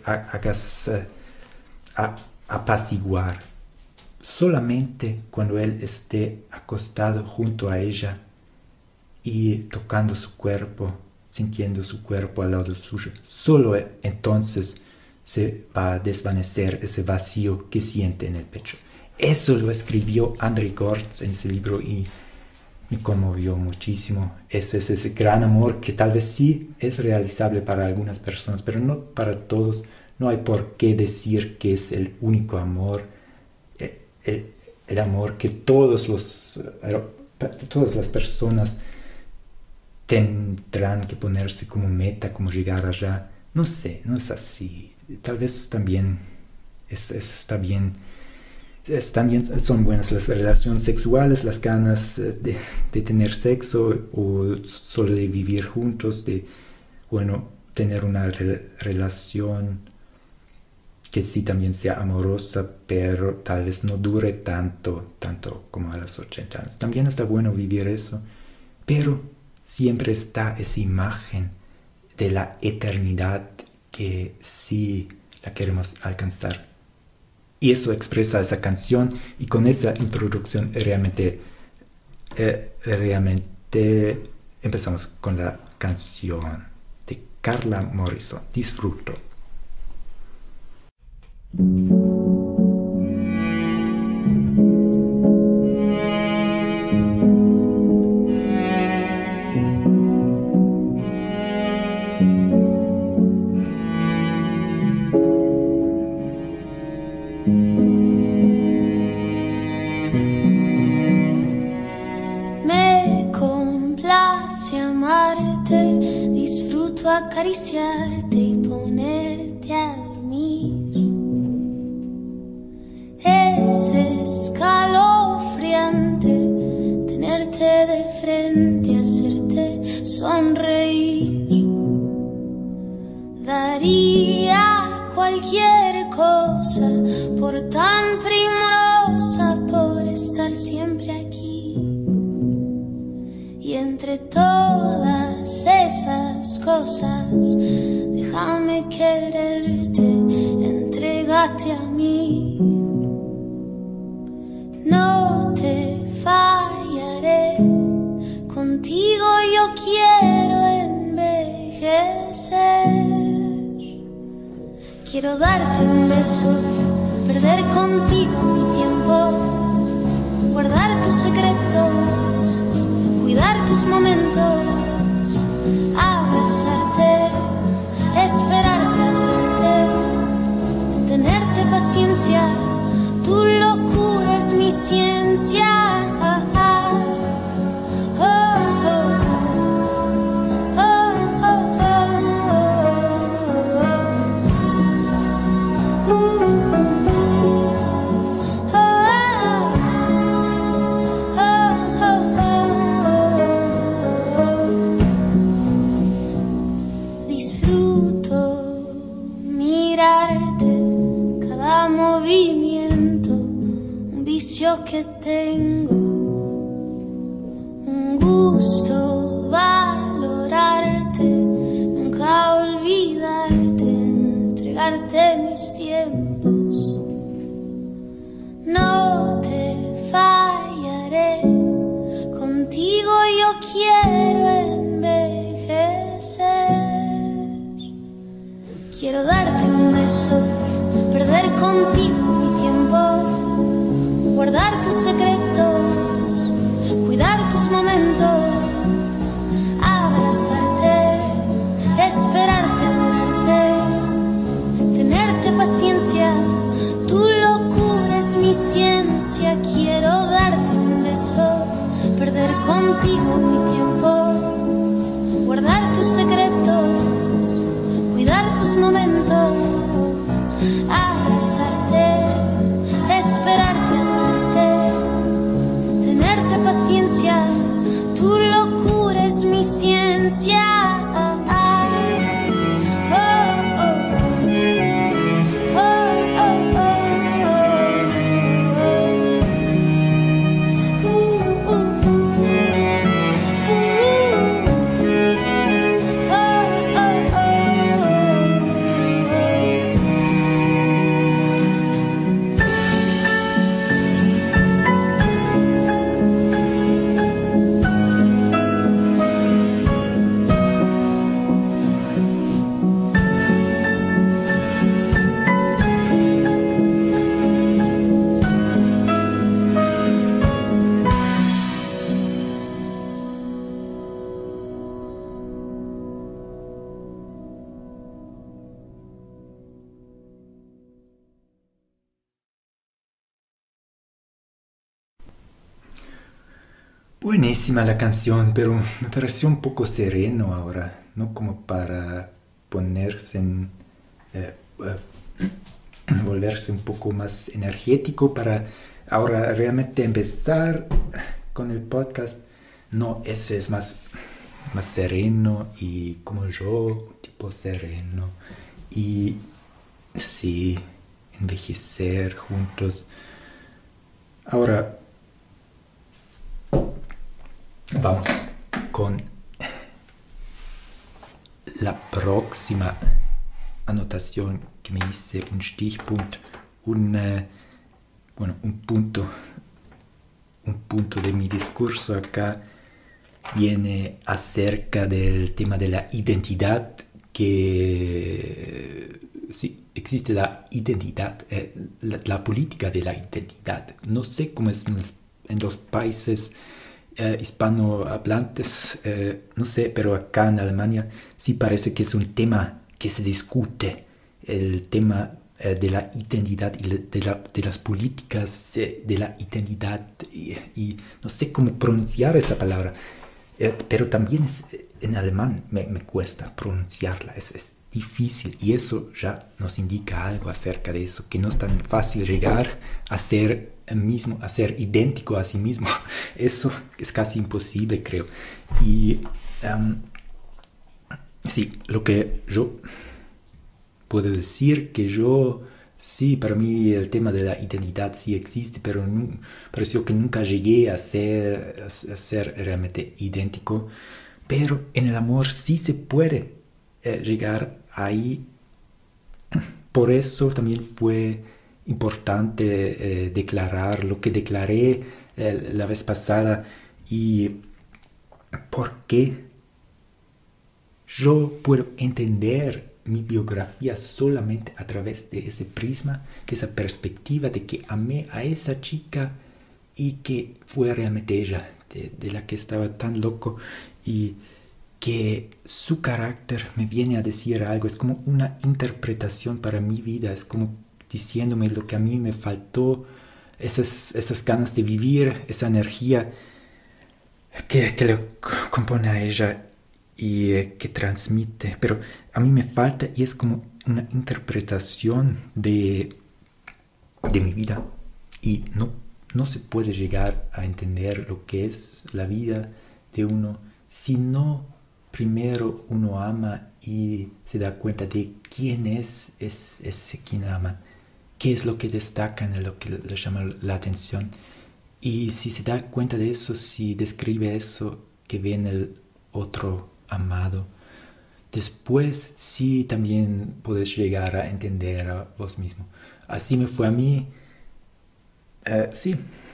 apaciguar. Solamente cuando él esté acostado junto a ella y tocando su cuerpo, sintiendo su cuerpo al lado suyo, solo entonces se va a desvanecer ese vacío que siente en el pecho. Eso lo escribió André Gortz en ese libro y me conmovió muchísimo. Ese es ese gran amor que tal vez sí es realizable para algunas personas, pero no para todos. No hay por qué decir que es el único amor, el, el amor que todos los, todas las personas tendrán que ponerse como meta, como llegar allá. No sé, no es así. Tal vez también es, está bien, es, también son buenas las relaciones sexuales, las ganas de, de tener sexo o solo de vivir juntos, de, bueno, tener una re, relación que sí también sea amorosa, pero tal vez no dure tanto, tanto como a los ochenta años. También está bueno vivir eso, pero siempre está esa imagen de la eternidad que sí la queremos alcanzar. Y eso expresa esa canción, y con esa introducción realmente, eh, realmente empezamos con la canción de Carla Morrison, Disfruto. Acariciarte y ponerte a dormir. Es escalofriante tenerte de frente, hacerte sonreír. Daría cualquier cosa por tan primorosa, por estar siempre aquí. Y entre todas esas cosas, déjame quererte, entrégate a mí. No te fallaré, contigo yo quiero envejecer. Quiero darte un beso, perder contigo mi tiempo, guardar tus secretos, cuidar tus momentos, abrazarte, esperarte, adorarte, tenerte paciencia, tu locura es mi ciencia. Oh, oh, oh, oh, oh, oh, que tengo, un gusto valorarte, nunca olvidarte, entregarte mis tiempos. No te fallaré, contigo yo quiero envejecer. Quiero darte un beso, perder contigo mi tiempo, guardar tus secretos, cuidar tus momentos, abrazarte, esperarte, adorarte, tenerte paciencia, tu locura es mi ciencia. Quiero darte un beso, perder contigo mi tiempo, guardar tus secretos, cuidar tus momentos, abrazarte, esperarte, tenerte paciencia, tu locura es mi ciencia. Oh, oh, oh, oh, oh, oh. Uh, uh, uh, uh, uh. Oh, oh, oh. Buenísima la canción, pero me pareció un poco sereno ahora, ¿no? Como para ponerse en... Eh, eh, volverse un poco más energético para ahora realmente empezar con el podcast. No, ese es más, más sereno y como yo, tipo sereno. Y sí, envejecer juntos. Ahora vamos con la próxima anotación que me hice, un Stichpunkt, un, uh, bueno, un punto, un punto de mi discurso acá viene acerca del tema de la identidad, que sí, existe la identidad, eh, la, la política de la identidad. No sé cómo es en los, en los países eh, hispanohablantes, eh, no sé, pero acá en Alemania sí parece que es un tema que se discute, el tema eh, de la identidad y de, la, de las políticas eh, de la identidad, y, y no sé cómo pronunciar esa palabra, eh, pero también es, en alemán me, me cuesta pronunciarla, es, es difícil, y eso ya nos indica algo acerca de eso, que no es tan fácil llegar a ser mismo, a ser idéntico a sí mismo. Eso es casi imposible, creo. Y um, sí, lo que yo puedo decir, que yo, sí, para mí el tema de la identidad sí existe, pero no, pareció que nunca llegué a ser, a ser realmente idéntico. Pero en el amor sí se puede eh, llegar ahí. Por eso también fue importante eh, declarar lo que declaré eh, la vez pasada, y porque yo puedo entender mi biografía solamente a través de ese prisma, de esa perspectiva de que amé a esa chica y que fue realmente ella, de, de la que estaba tan loco, y que su carácter me viene a decir algo. Es como una interpretación para mi vida, es como diciéndome lo que a mí me faltó, esas, esas ganas de vivir, esa energía que, que le compone a ella y eh, que transmite, pero a mí me falta, y es como una interpretación de, de mi vida, y no, no se puede llegar a entender lo que es la vida de uno si no primero uno ama y se da cuenta de quién es ese es quien ama, qué es lo que destaca, en lo que le llama la atención. Y si se da cuenta de eso, si describe eso que ve en el otro amado, después sí también puedes llegar a entender a vos mismo. Así me fue a mí. Uh, sí.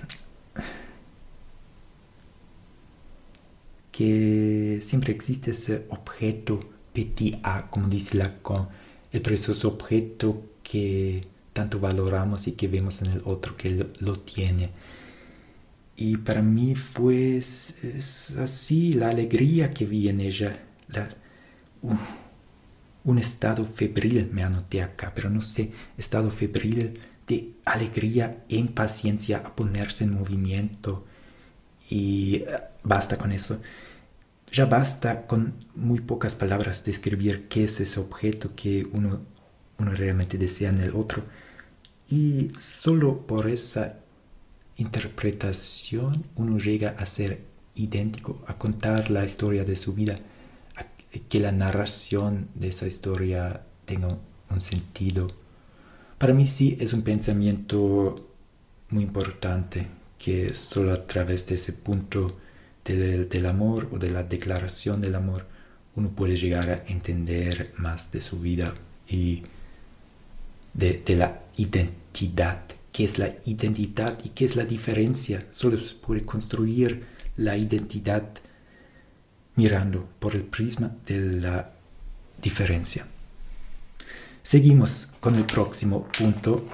Que siempre existe ese objeto petit a, como dice Lacan, el precioso objeto que tanto valoramos y que vemos en el otro, que lo, lo tiene. Y para mí fue es, es así, la alegría que vi en ella, la, uh, un estado febril, me anoté acá, pero no sé, estado febril de alegría e impaciencia a ponerse en movimiento, y uh, basta con eso. Ya basta con muy pocas palabras describir qué es ese objeto que uno, uno realmente desea en el otro, y solo por esa interpretación uno llega a ser idéntico, a contar la historia de su vida, a que la narración de esa historia tenga un sentido. Para mí sí es un pensamiento muy importante, que solo a través de ese punto del, del amor, o de la declaración del amor, uno puede llegar a entender más de su vida y de, de la identidad. ¿Qué es la identidad y qué es la diferencia? Solo se puede construir la identidad mirando por el prisma de la diferencia. Seguimos con el próximo punto,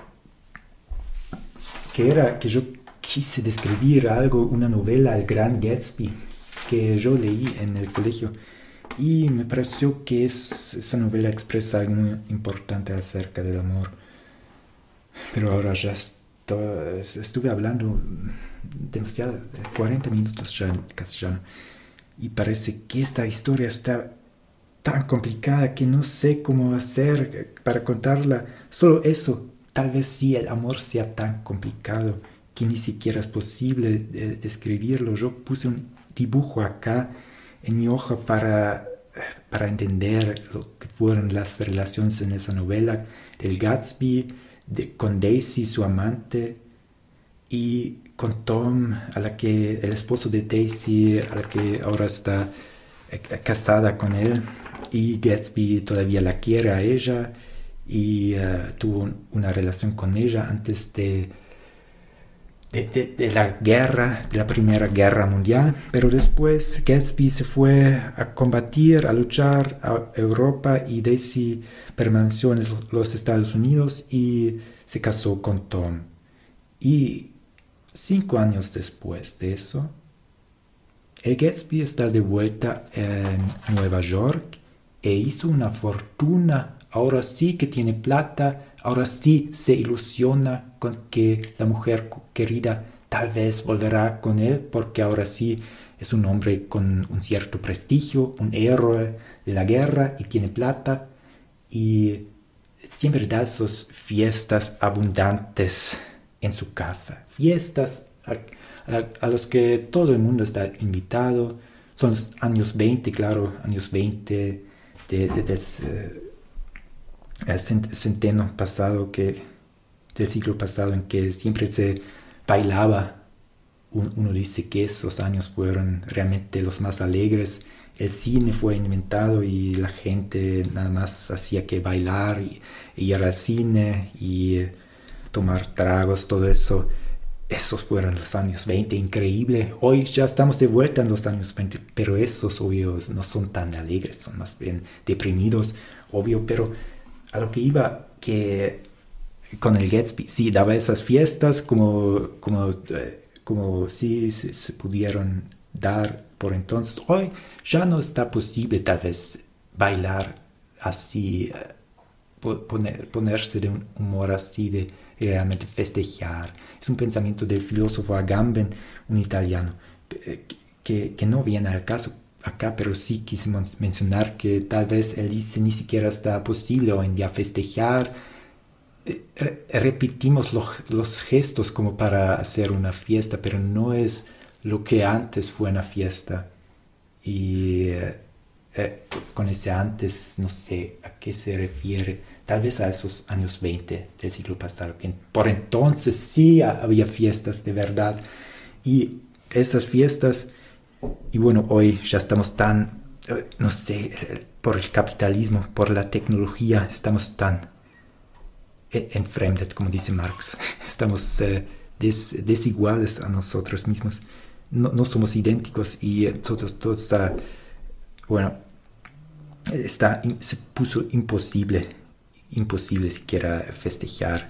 que era que yo quise describir algo, una novela, El Gran Gatsby, que yo leí en el colegio, y me pareció que es, esa novela expresa algo muy importante acerca del amor. Pero ahora ya estoy, estuve hablando demasiado, cuarenta minutos ya en castellano, y parece que esta historia está tan complicada que no sé cómo hacer para contarla. Solo eso, tal vez sí el amor sea tan complicado que ni siquiera es posible de, describirlo. Yo puse un dibujo acá en mi hoja para, para entender lo que fueron las relaciones en esa novela del Gatsby, de, con Daisy, su amante, y con Tom, a la que, el esposo de Daisy, a la que ahora está eh, casada con él, y Gatsby todavía la quiere a ella, y uh, tuvo un, una relación con ella antes de, de, de, de la guerra, de la Primera Guerra Mundial, pero después Gatsby se fue a combatir, a luchar a Europa y Daisy permaneció en los Estados Unidos y se casó con Tom. Y cinco años después de eso, el Gatsby está de vuelta en Nueva York e hizo una fortuna. Ahora sí que tiene plata, ahora sí se ilusiona con que la mujer querida tal vez volverá con él, porque ahora sí es un hombre con un cierto prestigio, un héroe de la guerra y tiene plata. Y siempre da esas fiestas abundantes en su casa, fiestas a, a, a los que todo el mundo está invitado. Son los años veinte, claro, años veinte de, de, del eh, centeno pasado, que, del siglo pasado, en que siempre se bailaba. Un, uno dice que esos años fueron realmente los más alegres. El cine fue inventado y la gente nada más hacía que bailar y, y ir al cine y eh, tomar tragos, todo eso. Esos fueron los años veinte, increíble. Hoy ya estamos de vuelta en los años veinte, pero esos, obvio, no son tan alegres, son más bien deprimidos, obvio. Pero a lo que iba, que con el Gatsby, sí, daba esas fiestas como, como, eh, como sí se, se pudieron dar por entonces. Hoy ya no está posible tal vez bailar así, eh, poner, ponerse de un humor así, de realmente festejar. Es un pensamiento del filósofo Agamben, un italiano, que, que no viene al caso acá, pero sí quise mencionar que tal vez él dice ni siquiera está posible hoy en día festejar. Re- repetimos lo, los gestos como para hacer una fiesta, pero no es lo que antes fue una fiesta. Y eh, eh, con ese antes no sé a qué se refiere. Tal vez a esos años veinte del siglo pasado, que por entonces sí había fiestas de verdad. Y esas fiestas, y bueno, hoy ya estamos tan, no sé, por el capitalismo, por la tecnología, estamos tan entfremdet, como dice Marx. Estamos eh, des, desiguales a nosotros mismos. No, no somos idénticos y todo, todo está, bueno, está, se puso imposible. Imposible siquiera festejar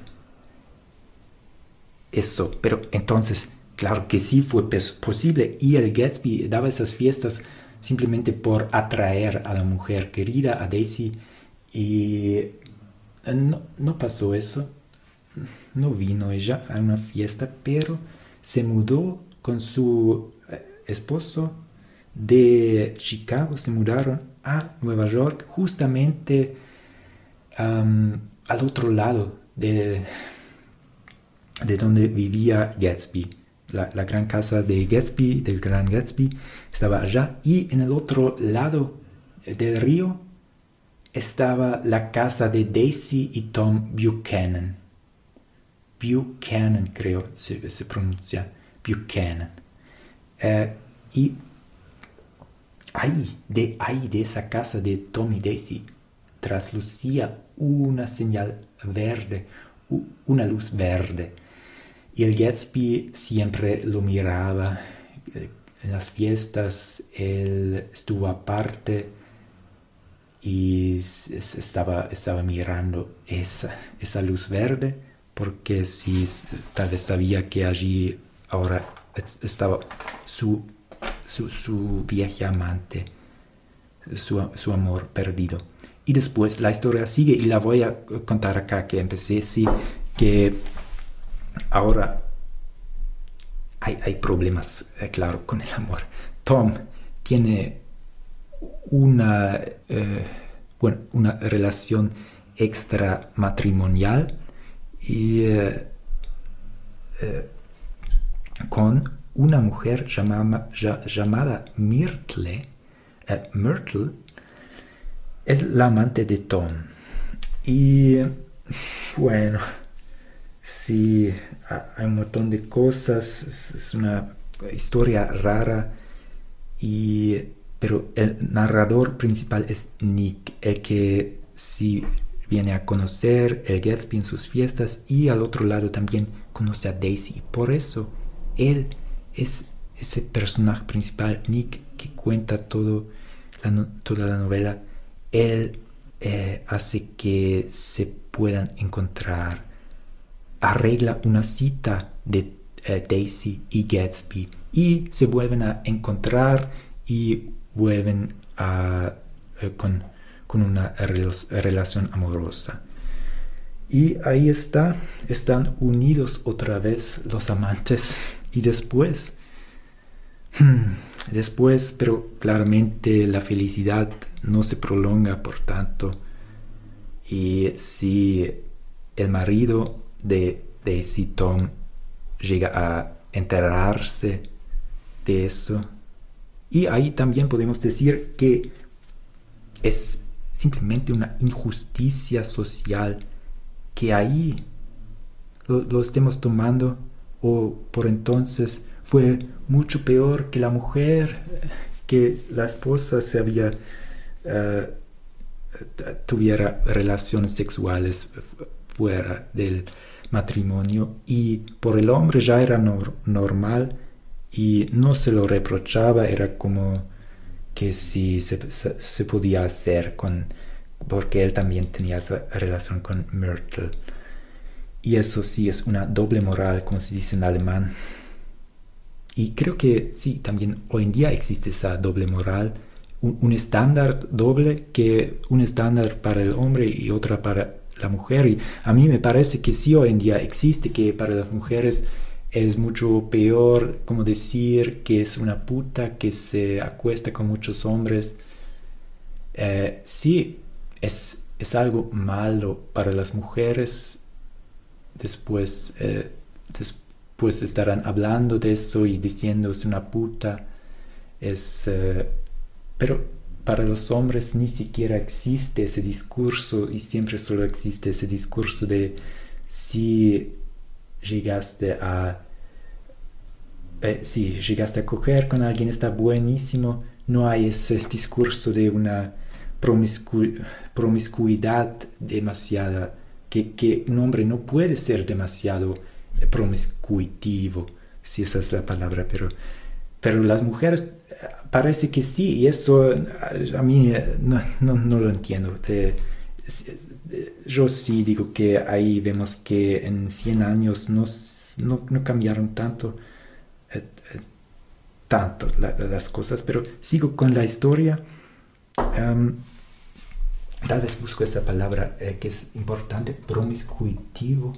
eso, pero entonces, claro que sí fue posible, y el Gatsby daba esas fiestas simplemente por atraer a la mujer querida, a Daisy, y no, no pasó eso, no vino ella a una fiesta, pero se mudó con su esposo de Chicago, se mudaron a Nueva York, justamente Um, al otro lado de, de donde vivía Gatsby. La, la gran casa de Gatsby, del gran Gatsby, estaba allá, y en el otro lado del río estaba la casa de Daisy y Tom Buchanan. Buchanan, creo, se, se pronuncia Buchanan. Uh, y ahí de, ahí, de esa casa de Tom y Daisy, traslucía una señal verde, una luz verde. Y el Gatsby siempre lo miraba. En las fiestas él estuvo aparte y estaba, estaba mirando esa, esa luz verde, porque sí, tal vez sabía que allí ahora estaba su, su, su vieja amante, su, su amor perdido. Y después la historia sigue, y la voy a contar acá, que empecé, sí, que ahora hay, hay problemas, eh, claro, con el amor. Tom tiene una, eh, bueno, una relación extramatrimonial y, eh, eh, con una mujer llamada, llamada Myrtle, eh, Myrtle, es la amante de Tom. Y bueno, sí, hay un montón de cosas, es una historia rara, y, pero el narrador principal es Nick, el que sí viene a conocer el Gatsby en sus fiestas y al otro lado también conoce a Daisy. Por eso él es ese personaje principal, Nick, que cuenta todo la no, toda la novela. Él eh, hace que se puedan encontrar, arregla una cita de eh, Daisy y Gatsby y se vuelven a encontrar y vuelven a eh, con, con una rel- relación amorosa. Y ahí está, están unidos otra vez los amantes. Y después, hmm, después, pero claramente la felicidad no se prolonga por tanto. Y si el marido de Daisy, Tom, llega a enterarse de eso, y ahí también podemos decir que es simplemente una injusticia social que ahí lo, lo estemos tomando, o por entonces fue mucho peor que la mujer, que la esposa se había uh, tuviera relaciones sexuales fuera del matrimonio, y por el hombre ya era no, normal y no se lo reprochaba, era como que sí se, se, se podía hacer con, porque él también tenía esa relación con Myrtle. Y eso sí es una doble moral, como se dice en alemán. Y creo que sí, también hoy en día existe esa doble moral, un, un estándar doble, que un estándar para el hombre y otra para la mujer. Y a mí me parece que sí, hoy en día existe, que para las mujeres es mucho peor, como decir que es una puta que se acuesta con muchos hombres. Eh, sí, es, es algo malo para las mujeres. Después, eh, después estarán hablando de eso y diciendo es una puta. Es, eh, pero para los hombres ni siquiera existe ese discurso, y siempre solo existe ese discurso de si llegaste a eh, si llegaste a coger con alguien está buenísimo. No hay ese discurso de una promiscu- promiscuidad demasiada, que, que un hombre no puede ser demasiado promiscuitivo, si esa es la palabra, pero, pero las mujeres parece que sí, y eso a mí no, no, no lo entiendo. De, yo sí digo que ahí vemos que en cien años no, no, no cambiaron tanto, eh, eh, tanto la, las cosas, pero sigo con la historia. Um, tal vez busco esa palabra eh, que es importante, promiscuitivo,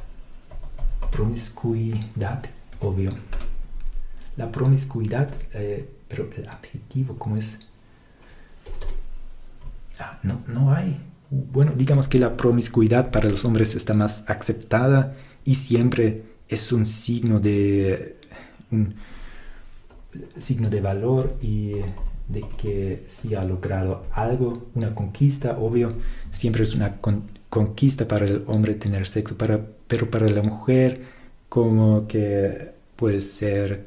promiscuidad, obvio. La promiscuidad, eh, pero el adjetivo, ¿cómo es? Ah, no, no hay. Bueno, digamos que la promiscuidad para los hombres está más aceptada y siempre es un signo de un signo de valor y de que sí ha logrado algo, una conquista. Obvio, siempre es una con, conquista para el hombre tener sexo, para, pero para la mujer como que puede ser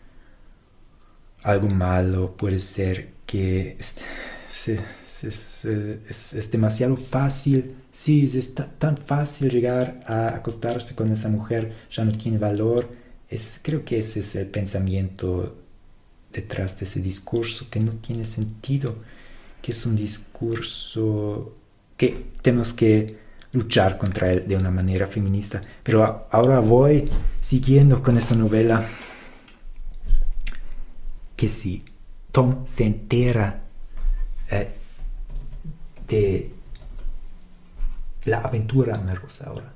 algo malo, puede ser que es, es, es, es, es demasiado fácil. Sí, es tan fácil llegar a acostarse con esa mujer, ya no tiene valor. Es, creo que ese es el pensamiento detrás de ese discurso, que no tiene sentido, que es un discurso que tenemos que luchar contra él de una manera feminista. Pero a, ahora voy siguiendo con esa novela, que si Tom se entera eh, de la aventura amorosa ahora.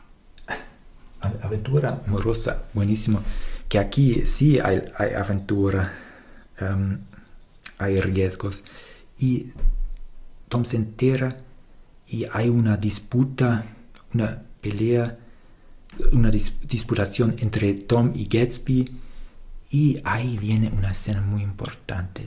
Aventura amorosa, buenísimo. Que aquí sí hay, hay aventura, um, hay riesgos. Y Tom se entera y hay una disputa, una pelea, una dis- disputación entre Tom y Gatsby. Y ahí viene una escena muy importante.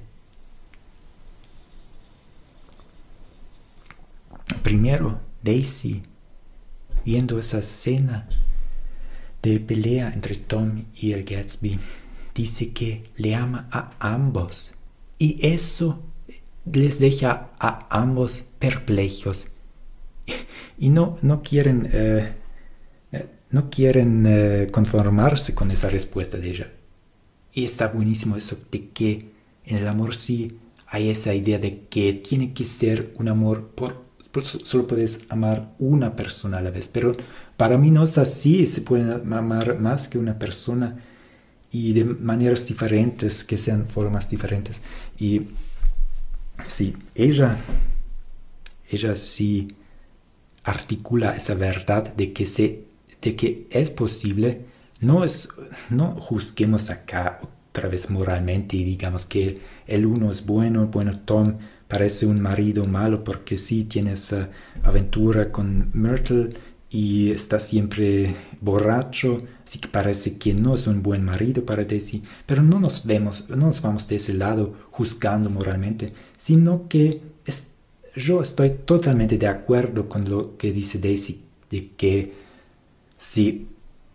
Primero, Daisy, viendo esa escena de pelea entre Tom y el Gatsby, dice que le ama a ambos. Y eso les deja a ambos perplejos. y no, no quieren, eh, eh, no quieren eh, conformarse con esa respuesta de ella. Y está buenísimo eso de que en el amor sí hay esa idea de que tiene que ser un amor por, por solo puedes amar una persona a la vez, pero para mí no es así. Se puede amar más que una persona y de maneras diferentes, que sean formas diferentes. Y sí, ella, ella sí articula esa verdad de que, se, de que es posible. No, es, no juzguemos acá otra vez moralmente y digamos que el uno es bueno, bueno, Tom parece un marido malo porque sí tiene esa aventura con Myrtle y está siempre borracho, así que parece que no es un buen marido para Daisy, pero no nos vemos, no nos vamos de ese lado juzgando moralmente, sino que es, yo estoy totalmente de acuerdo con lo que dice Daisy, de que sí,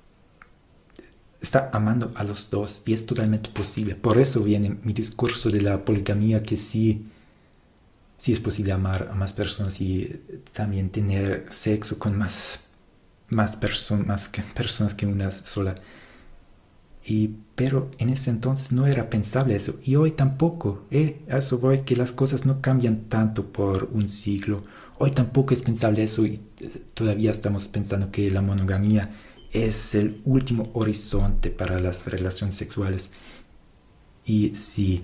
está amando a los dos y es totalmente posible. Por eso viene mi discurso de la poligamía, que sí, sí es posible amar a más personas y también tener sexo con más, más, perso- más que personas que una sola. Y, pero en ese entonces no era pensable eso, y hoy tampoco. ¿eh? A eso voy, que las cosas no cambian tanto por un siglo. Hoy tampoco es pensable eso y todavía estamos pensando que la monogamía es el último horizonte para las relaciones sexuales. Y si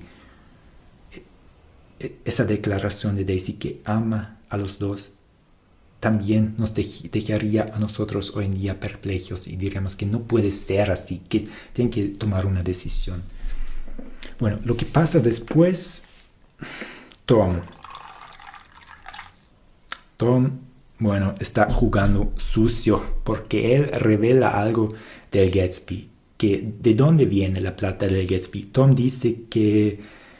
esa declaración de Daisy que ama a los dos también nos dej- dejaría a nosotros hoy en día perplejos y diríamos que no puede ser así, que tienen que tomar una decisión. Bueno, lo que pasa después, Tom. Tom, bueno, está jugando sucio porque él revela algo del Gatsby. Que, ¿de dónde viene la plata del Gatsby? Tom dice que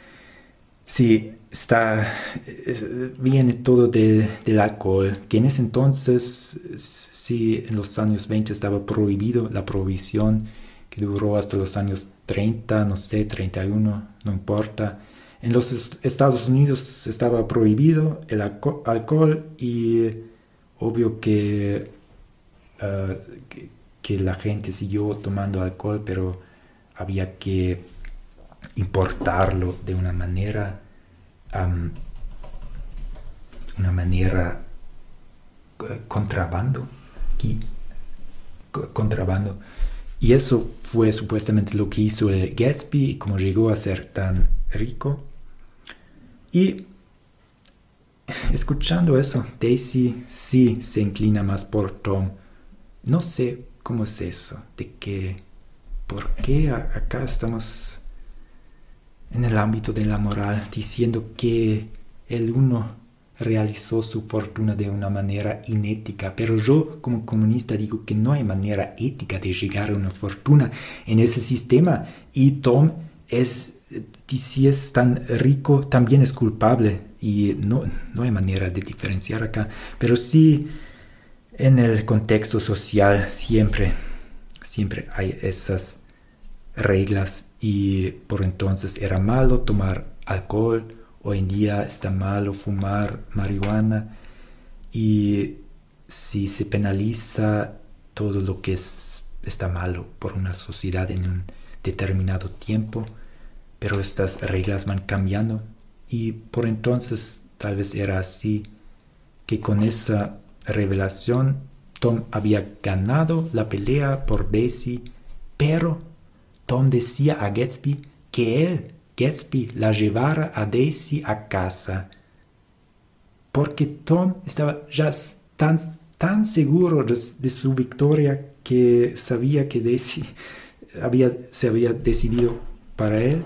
sí, está, es, viene todo de, del alcohol, que en ese entonces, sí, en los años veinte estaba prohibido la prohibición, que duró hasta los años treinta, no sé, treinta y uno, no importa. En los est- Estados Unidos estaba prohibido el alco- alcohol y obvio que, uh, que, que la gente siguió tomando alcohol, pero había que importarlo de una manera, um, una manera uh, contrabando, y, co- contrabando. Y eso fue supuestamente lo que hizo el Gatsby y cómo llegó a ser tan rico. Y escuchando eso, Daisy sí se inclina más por Tom. No sé cómo es eso, de que, ¿por qué a- acá estamos en el ámbito de la moral diciendo que el uno realizó su fortuna de una manera inética? Pero yo como comunista digo que no hay manera ética de llegar a una fortuna en ese sistema, y Tom es, si es tan rico, también es culpable, y no, no hay manera de diferenciar acá. Pero sí, en el contexto social siempre, siempre hay esas reglas, y por entonces era malo tomar alcohol, hoy en día está malo fumar marihuana, y si se penaliza todo lo que es, está malo por una sociedad en un determinado tiempo, pero estas reglas van cambiando, y por entonces tal vez era así, que con esa revelación Tom había ganado la pelea por Daisy, pero Tom decía a Gatsby que él, Gatsby, la llevara a Daisy a casa, porque Tom estaba ya tan, tan seguro de, de su victoria, que sabía que Daisy había, se había decidido para él,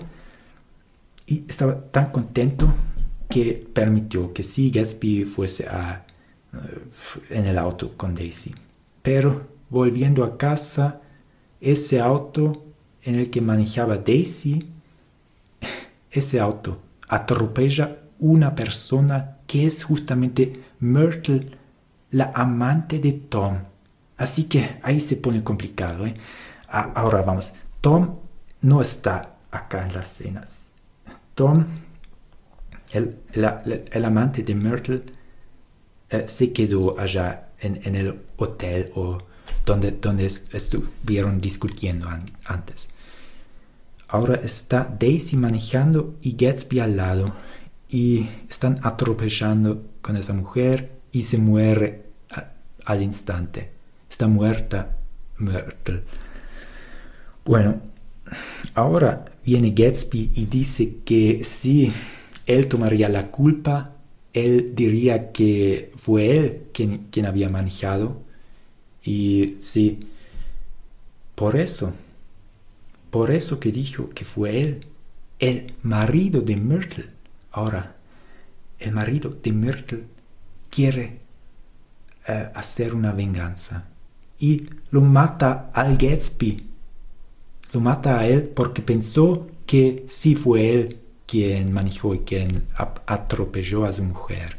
y estaba tan contento que permitió que sí, Gatsby fuese a, uh, en el auto con Daisy. Pero volviendo a casa, ese auto en el que manejaba Daisy, ese auto atropella una persona que es justamente Myrtle, la amante de Tom. Así que ahí se pone complicado, ¿eh? A- ahora vamos, Tom no está acá en las escenas. Tom, el, la- la- el amante de Myrtle, eh, se quedó allá en, en el hotel o donde, donde est- estuvieron discutiendo an- antes. Ahora está Daisy manejando y Gatsby al lado y están atropellando con esa mujer y se muere a- al instante. Está muerta Myrtle. Bueno, ahora viene Gatsby y dice que si él tomaría la culpa, él diría que fue él quien, quien había manejado. Y sí, por eso, por eso que dijo que fue él, el marido de Myrtle. Ahora, el marido de Myrtle quiere eh, hacer una venganza y lo mata al Gatsby. Lo mata a él porque pensó que sí fue él quien manejó y quien atropelló a su mujer.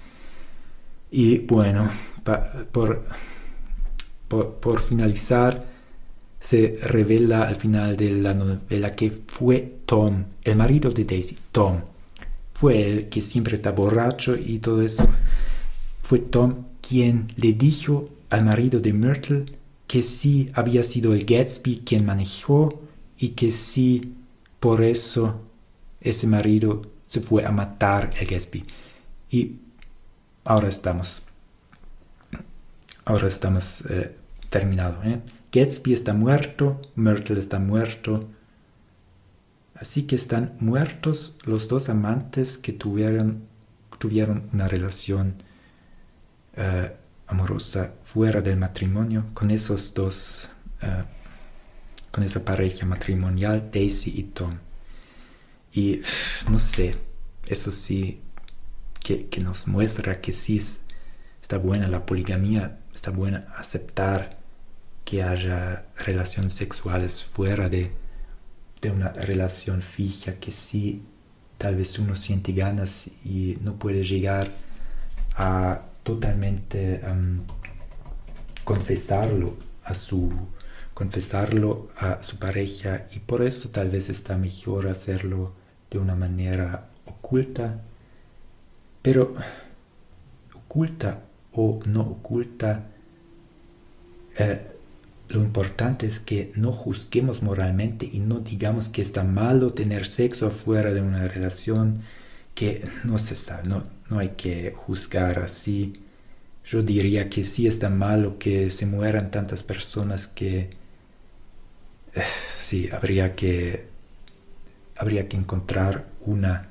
Y bueno, pa, por, por, por finalizar, se revela al final de la novela que fue Tom, el marido de Daisy, Tom. Fue él que siempre está borracho y todo eso. Fue Tom quien le dijo al marido de Myrtle que sí había sido el Gatsby quien manejó y que sí por eso ese marido se fue a matar al Gatsby. Y ahora estamos, ahora estamos eh, terminados. ¿eh? Gatsby está muerto, Myrtle está muerto. Así que están muertos los dos amantes que tuvieron, tuvieron una relación uh, amorosa fuera del matrimonio con esos dos, uh, con esa pareja matrimonial, Daisy y Tom. Y no sé, eso sí que, que nos muestra que sí está buena la poligamía, está buena aceptar que haya relaciones sexuales fuera de, de una relación fija, que sí tal vez uno siente ganas y no puede llegar a totalmente um, confesarlo a su confesarlo a su pareja, y por eso tal vez está mejor hacerlo de una manera oculta, pero oculta o no oculta, eh, lo importante es que no juzguemos moralmente y no digamos que está malo tener sexo afuera de una relación, que no se sabe, no, no hay que juzgar así. Yo diría que sí está malo que se mueran tantas personas, que eh, sí, habría que, habría que encontrar una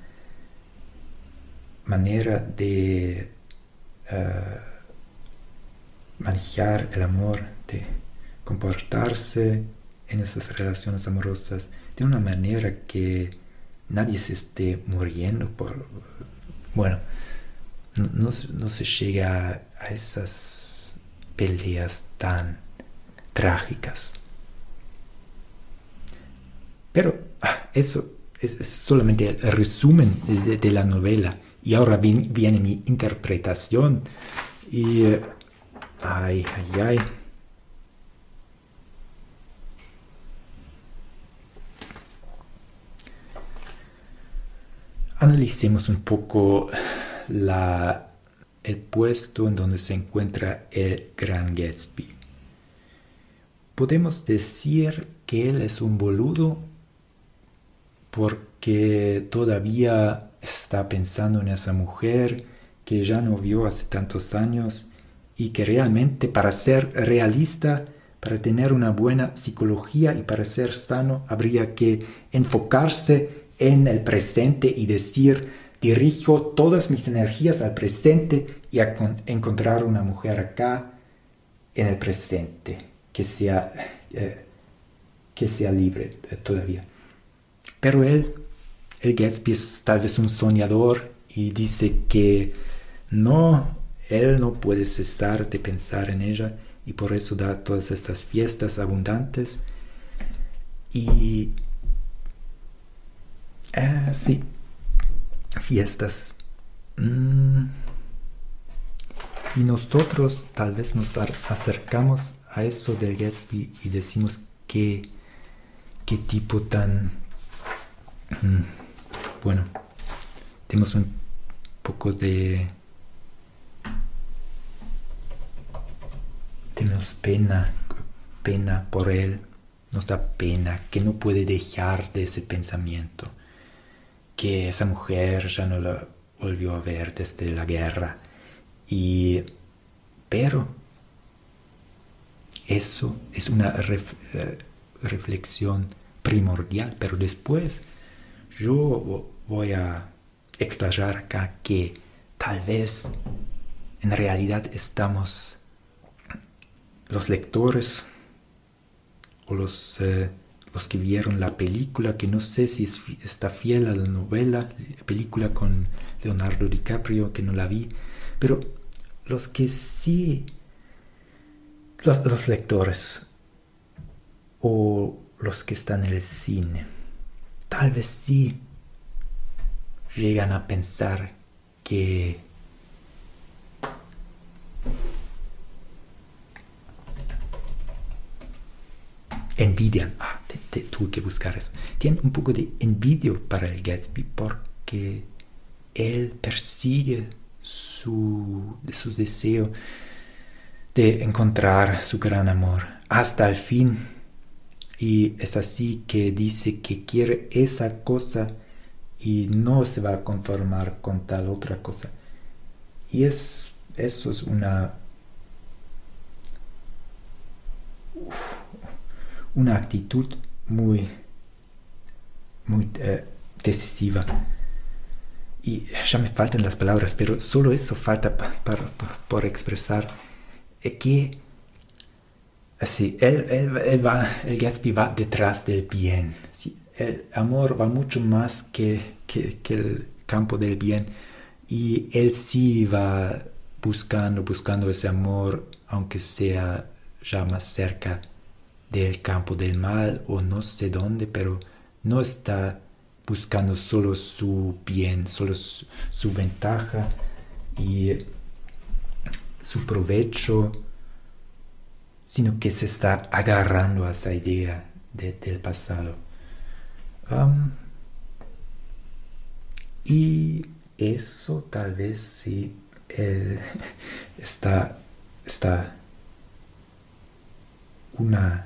manera de uh, manejar el amor, de comportarse en esas relaciones amorosas de una manera que nadie se esté muriendo por... Bueno, no, no, no se llega a, a esas peleas tan trágicas. Pero ah, eso es, es solamente el resumen de, de la novela. Y ahora viene, viene mi interpretación. Y... Eh, ay, ay, ay. Analicemos un poco la, el puesto en donde se encuentra el Gran Gatsby. Podemos decir que él es un boludo porque todavía está pensando en esa mujer que ya no vio hace tantos años, y que realmente, para ser realista, para tener una buena psicología y para ser sano, habría que enfocarse en el presente y decir: dirijo todas mis energías al presente y a con- encontrar una mujer acá en el presente que sea, eh, que sea libre eh, todavía. Pero él, el Gatsby, es tal vez un soñador y dice que no, él no puede cesar de pensar en ella, y por eso da todas estas fiestas abundantes. Y eh, sí, fiestas. Mm. Y nosotros tal vez nos acercamos a eso del Gatsby y decimos que qué tipo tan... Mm, bueno, tenemos un poco de... tenemos pena, pena por él, nos da pena que no puede dejar de ese pensamiento, que esa mujer ya no la volvió a ver desde la guerra, y pero eso es una ref, eh, reflexión primordial, pero después yo voy a explayar acá que tal vez en realidad estamos los lectores o los, eh, los que vieron la película, que no sé si es, está fiel a la novela, la película con Leonardo DiCaprio, que no la vi, pero los que sí, los, los lectores o los que están en el cine, tal vez sí llegan a pensar que envidian, ah, te, te, tuve que buscar eso, tienen un poco de envidia para el Gatsby porque él persigue su, su deseo de encontrar su gran amor hasta el fin, y es así que dice que quiere esa cosa y no se va a conformar con tal otra cosa, y es, eso es una una actitud muy muy eh, decisiva, y ya me faltan las palabras, pero solo eso falta pa, pa, pa, por expresar eh, que así, él, él, él va, el Gatsby va detrás del bien, sí, el amor va mucho más que, que, que el campo del bien, y él sí va buscando, buscando ese amor, aunque sea ya más cerca del campo del mal o no sé dónde, pero no está buscando solo su bien, solo su, su ventaja y su provecho, sino que se está agarrando a esa idea de, del pasado. Um, y eso tal vez sí eh, está, está una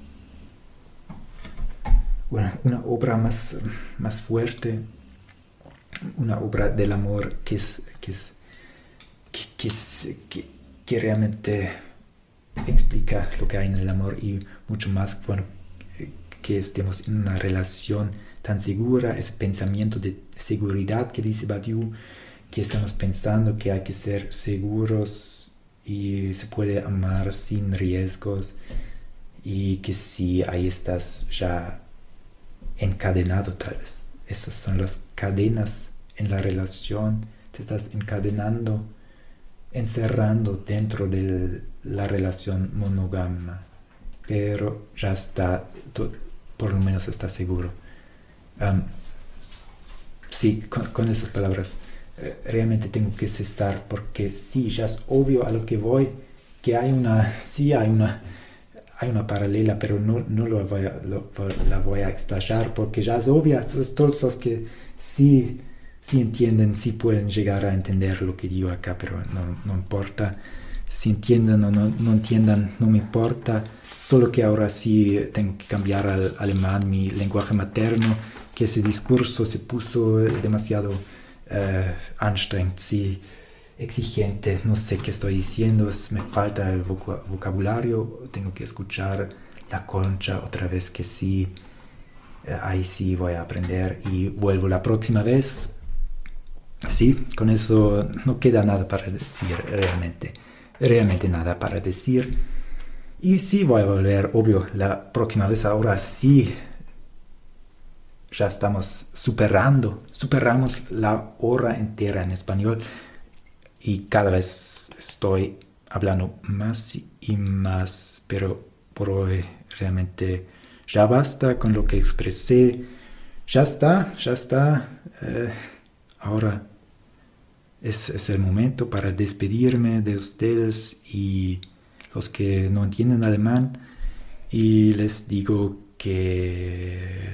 Una, una obra más, más fuerte, una obra del amor que es, que, es, que, que, es, que, que realmente explica lo que hay en el amor, y mucho más bueno, que estemos en una relación tan segura, ese pensamiento de seguridad que dice Badiou, que estamos pensando que hay que ser seguros y se puede amar sin riesgos, y que si ahí estás ya encadenado tal vez. Esas son las cadenas en la relación. Te estás encadenando, encerrando dentro de la relación monógama. Pero ya está, por lo menos está seguro. Um, sí, con, con esas palabras, eh, realmente tengo que cesar, porque sí, ya es obvio a lo que voy, que hay una, sí hay una Hay una paralela, pero no, no lo voy a, lo, la voy a explayar porque ya es obvia. Todos los que sí, sí entienden, sí pueden llegar a entender lo que digo acá, pero no, no importa. Si entiendan o no, no entiendan, no me importa. Solo que ahora sí tengo que cambiar al alemán, mi lenguaje materno, que ese discurso se puso demasiado uh, anstrengend, sí. Exigente, no sé qué estoy diciendo, me falta el vocabulario, tengo que escuchar la concha otra vez, que sí, eh, ahí sí voy a aprender y vuelvo la próxima vez. Sí, con eso no queda nada para decir realmente, realmente nada para decir. Y sí voy a volver, obvio, la próxima vez. Ahora sí, ya estamos superando, superamos la hora entera en español. Y cada vez estoy hablando más y más, pero por hoy realmente ya basta con lo que expresé. Ya está, ya está. Eh, ahora es, es el momento para despedirme de ustedes y los que no entienden alemán. Y les digo que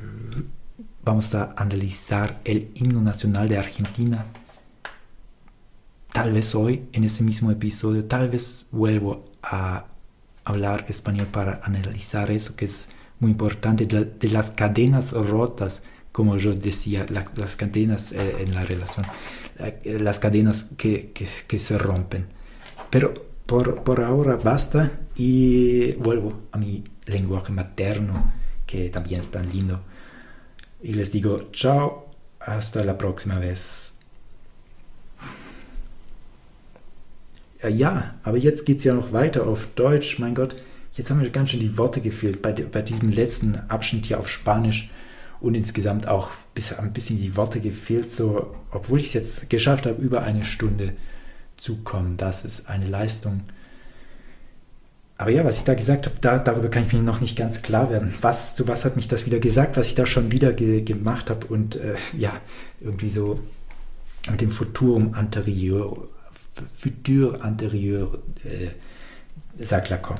vamos a analizar el himno nacional de Argentina. Tal vez hoy, en ese mismo episodio, tal vez vuelvo a hablar español para analizar eso que es muy importante, de, de las cadenas rotas, como yo decía, la, las cadenas eh, en la relación, eh, las cadenas que, que, que se rompen. Pero por, por ahora basta y vuelvo a mi lenguaje materno, que también es tan lindo. Y les digo, chao, hasta la próxima vez. Ja, aber jetzt geht es ja noch weiter auf Deutsch, mein Gott. Jetzt haben mir ganz schön die Worte gefehlt bei, bei diesem letzten Abschnitt hier auf Spanisch und insgesamt auch bis, ein bisschen die Worte gefehlt, so, obwohl ich es jetzt geschafft habe, über eine Stunde zu kommen. Das ist eine Leistung. Aber ja, was ich da gesagt habe, da, darüber kann ich mir noch nicht ganz klar werden. Was, zu was hat mich das wieder gesagt, was ich da schon wieder ge- gemacht habe und äh, ja, irgendwie so mit dem Futurum anterior, Futur antérieur, äh, sagt Lacan.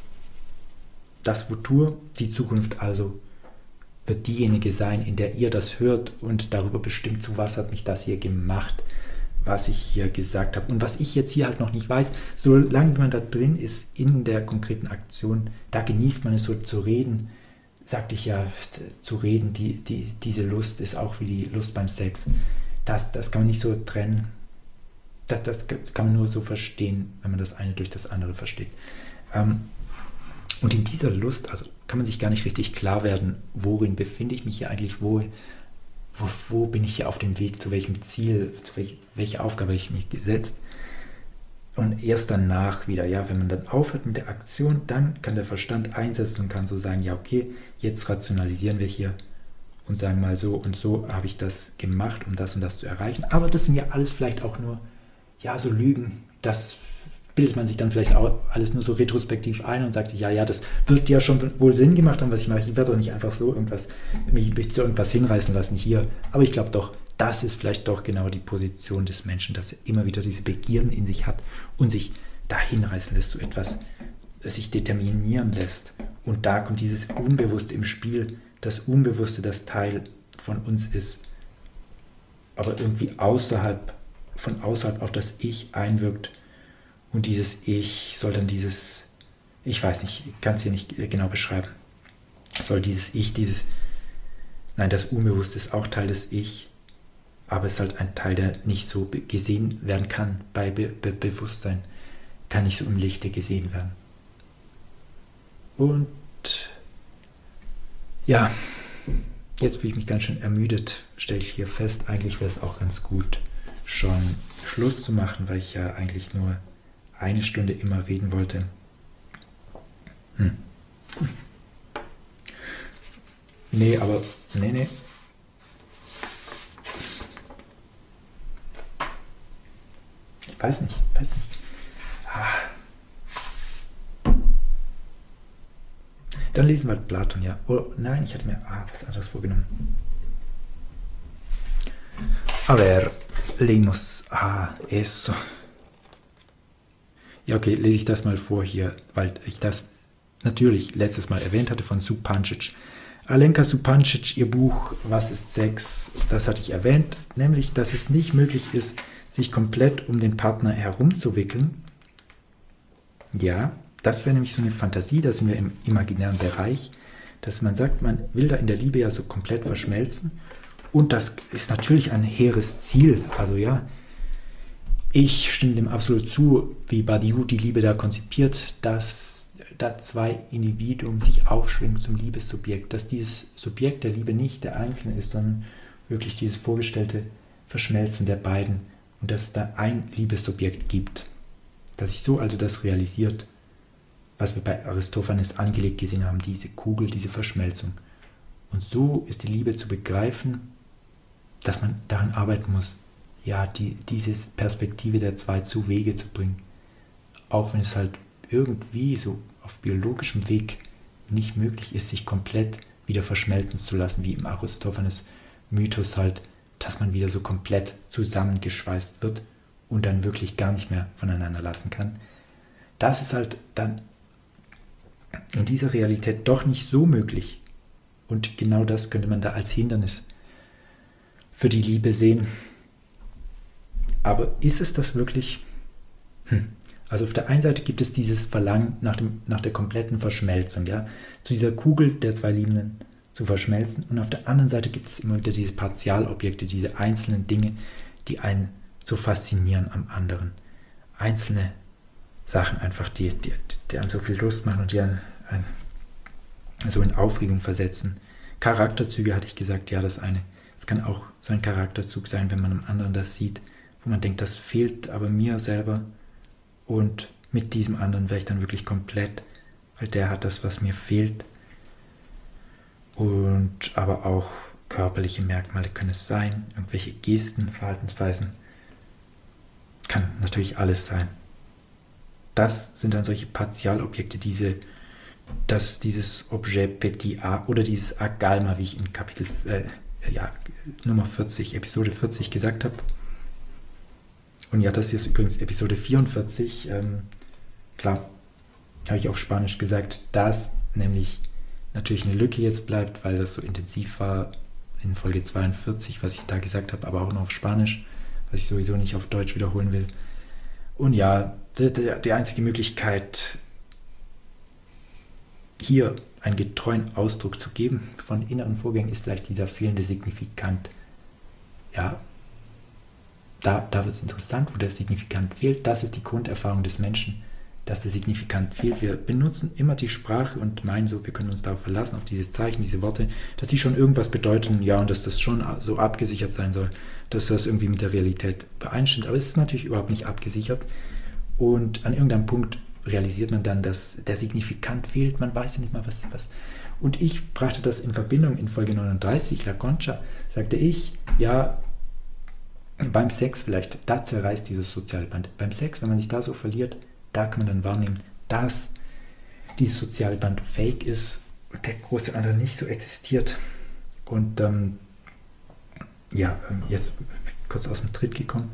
Das Futur, die Zukunft also, wird diejenige sein, in der ihr das hört und darüber bestimmt, zu was hat mich das hier gemacht, was ich hier gesagt habe. Und was ich jetzt hier halt noch nicht weiß, solange man da drin ist in der konkreten Aktion, da genießt man es so zu reden, sagte ich ja, zu reden, die, die, diese Lust ist auch wie die Lust beim Sex. Das, das kann man nicht so trennen. Das, das kann man nur so verstehen, wenn man das eine durch das andere versteht. Ähm, und in dieser Lust, also kann man sich gar nicht richtig klar werden, worin befinde ich mich hier eigentlich, wo, wo, wo bin ich hier auf dem Weg, zu welchem Ziel, zu welch, welche Aufgabe habe ich mich gesetzt. Und erst danach wieder, ja, wenn man dann aufhört mit der Aktion, dann kann der Verstand einsetzen und kann so sagen, ja okay, jetzt rationalisieren wir hier und sagen mal so und so habe ich das gemacht, um das und das zu erreichen. Aber das sind ja alles vielleicht auch nur ja, so Lügen, das bildet man sich dann vielleicht auch alles nur so retrospektiv ein und sagt sich, ja, ja, das wird ja schon wohl Sinn gemacht haben, was ich mache. Ich werde doch nicht einfach so irgendwas, mich, mich zu irgendwas hinreißen lassen hier. Aber ich glaube doch, das ist vielleicht doch genau die Position des Menschen, dass er immer wieder diese Begierden in sich hat und sich da hinreißen lässt, so etwas, das sich determinieren lässt. Und da kommt dieses Unbewusste im Spiel, das Unbewusste, das Teil von uns ist, aber irgendwie außerhalb von außerhalb auf das Ich einwirkt und dieses Ich soll dann dieses, ich weiß nicht, ich kann es hier nicht genau beschreiben, soll dieses Ich, dieses, nein, das Unbewusste ist auch Teil des Ich, aber es ist halt ein Teil, der nicht so gesehen werden kann bei Be- Be- Bewusstsein, kann nicht so im Lichte gesehen werden. Und ja, jetzt fühle ich mich ganz schön ermüdet, stelle ich hier fest, eigentlich wäre es auch ganz gut, schon Schluss zu machen, weil ich ja eigentlich nur eine Stunde immer reden wollte. Hm. Nee, aber, nee, nee. Ich weiß nicht, weiß nicht. Ah. Dann lesen wir Platon, ja. Oh, nein, ich hatte mir ah, was anderes vorgenommen. A ver, leemos ah, eso. Ja, okay, lese ich das mal vor hier, weil ich das natürlich letztes Mal erwähnt hatte von Supancic. Alenka Supancic, ihr Buch Was ist Sex, das hatte ich erwähnt, nämlich, dass es nicht möglich ist, sich komplett um den Partner herumzuwickeln. Ja, das wäre nämlich so eine Fantasie, da sind wir im imaginären Bereich, dass man sagt, man will da in der Liebe ja so komplett verschmelzen. Und das ist natürlich ein hehres Ziel. Also ja, ich stimme dem absolut zu, wie Badiou die Liebe da konzipiert, dass da zwei Individuen sich aufschwingen zum Liebessubjekt, dass dieses Subjekt der Liebe nicht der Einzelne ist, sondern wirklich dieses vorgestellte Verschmelzen der beiden und dass es da ein Liebessubjekt gibt. Dass sich so also das realisiert, was wir bei Aristophanes angelegt gesehen haben, diese Kugel, diese Verschmelzung. Und so ist die Liebe zu begreifen, dass man daran arbeiten muss, ja, die, diese Perspektive der zwei zu Wege zu bringen. Auch wenn es halt irgendwie so auf biologischem Weg nicht möglich ist, sich komplett wieder verschmelzen zu lassen, wie im Aristophanes Mythos halt, dass man wieder so komplett zusammengeschweißt wird und dann wirklich gar nicht mehr voneinander lassen kann. Das ist halt dann in dieser Realität doch nicht so möglich. Und genau das könnte man da als Hindernis für die Liebe sehen. Aber ist es das wirklich? Hm. Also auf der einen Seite gibt es dieses Verlangen nach, dem, nach der kompletten Verschmelzung, ja, zu dieser Kugel der zwei Liebenden zu verschmelzen. Und auf der anderen Seite gibt es immer wieder diese Partialobjekte, diese einzelnen Dinge, die einen so faszinieren am anderen. Einzelne Sachen einfach, die, die, die einem so viel Lust machen und die einen, einen so in Aufregung versetzen. Charakterzüge hatte ich gesagt, ja, das eine. Es kann auch so ein Charakterzug sein, wenn man am anderen das sieht, wo man denkt, das fehlt aber mir selber. Und mit diesem anderen wäre ich dann wirklich komplett, weil der hat das, was mir fehlt. Und aber auch körperliche Merkmale können es sein, irgendwelche Gesten, Verhaltensweisen. Kann natürlich alles sein. Das sind dann solche Partialobjekte, diese, dass dieses Objet petit a oder dieses Agalma, wie ich in Kapitel äh, ja, Nummer vierzig, Episode vierzig gesagt habe. Und ja, das hier ist übrigens Episode vierundvierzig. Ähm, klar, habe ich auf Spanisch gesagt, dass nämlich natürlich eine Lücke jetzt bleibt, weil das so intensiv war in Folge zweiundvierzig, was ich da gesagt habe, aber auch noch auf Spanisch, was ich sowieso nicht auf Deutsch wiederholen will. Und ja, die, die, die einzige Möglichkeit, hier einen getreuen Ausdruck zu geben von inneren Vorgängen, ist vielleicht dieser fehlende Signifikant. Ja, da, da wird es interessant, wo der Signifikant fehlt. Das ist die Grunderfahrung des Menschen, dass der Signifikant fehlt. Wir benutzen immer die Sprache und meinen so, wir können uns darauf verlassen, auf diese Zeichen, diese Worte, dass die schon irgendwas bedeuten, ja, und dass das schon so abgesichert sein soll, dass das irgendwie mit der Realität übereinstimmt. Aber es ist natürlich überhaupt nicht abgesichert. Und an irgendeinem Punkt realisiert man dann, dass der Signifikant fehlt, man weiß ja nicht mal, was was. Und ich brachte das in Verbindung in Folge neununddreißig, La Concha, sagte ich, ja, beim Sex vielleicht, da zerreißt dieses soziale Band. Beim Sex, wenn man sich da so verliert, da kann man dann wahrnehmen, dass dieses soziale Band fake ist und der große andere nicht so existiert. Und ähm, ja, jetzt kurz aus dem Tritt gekommen.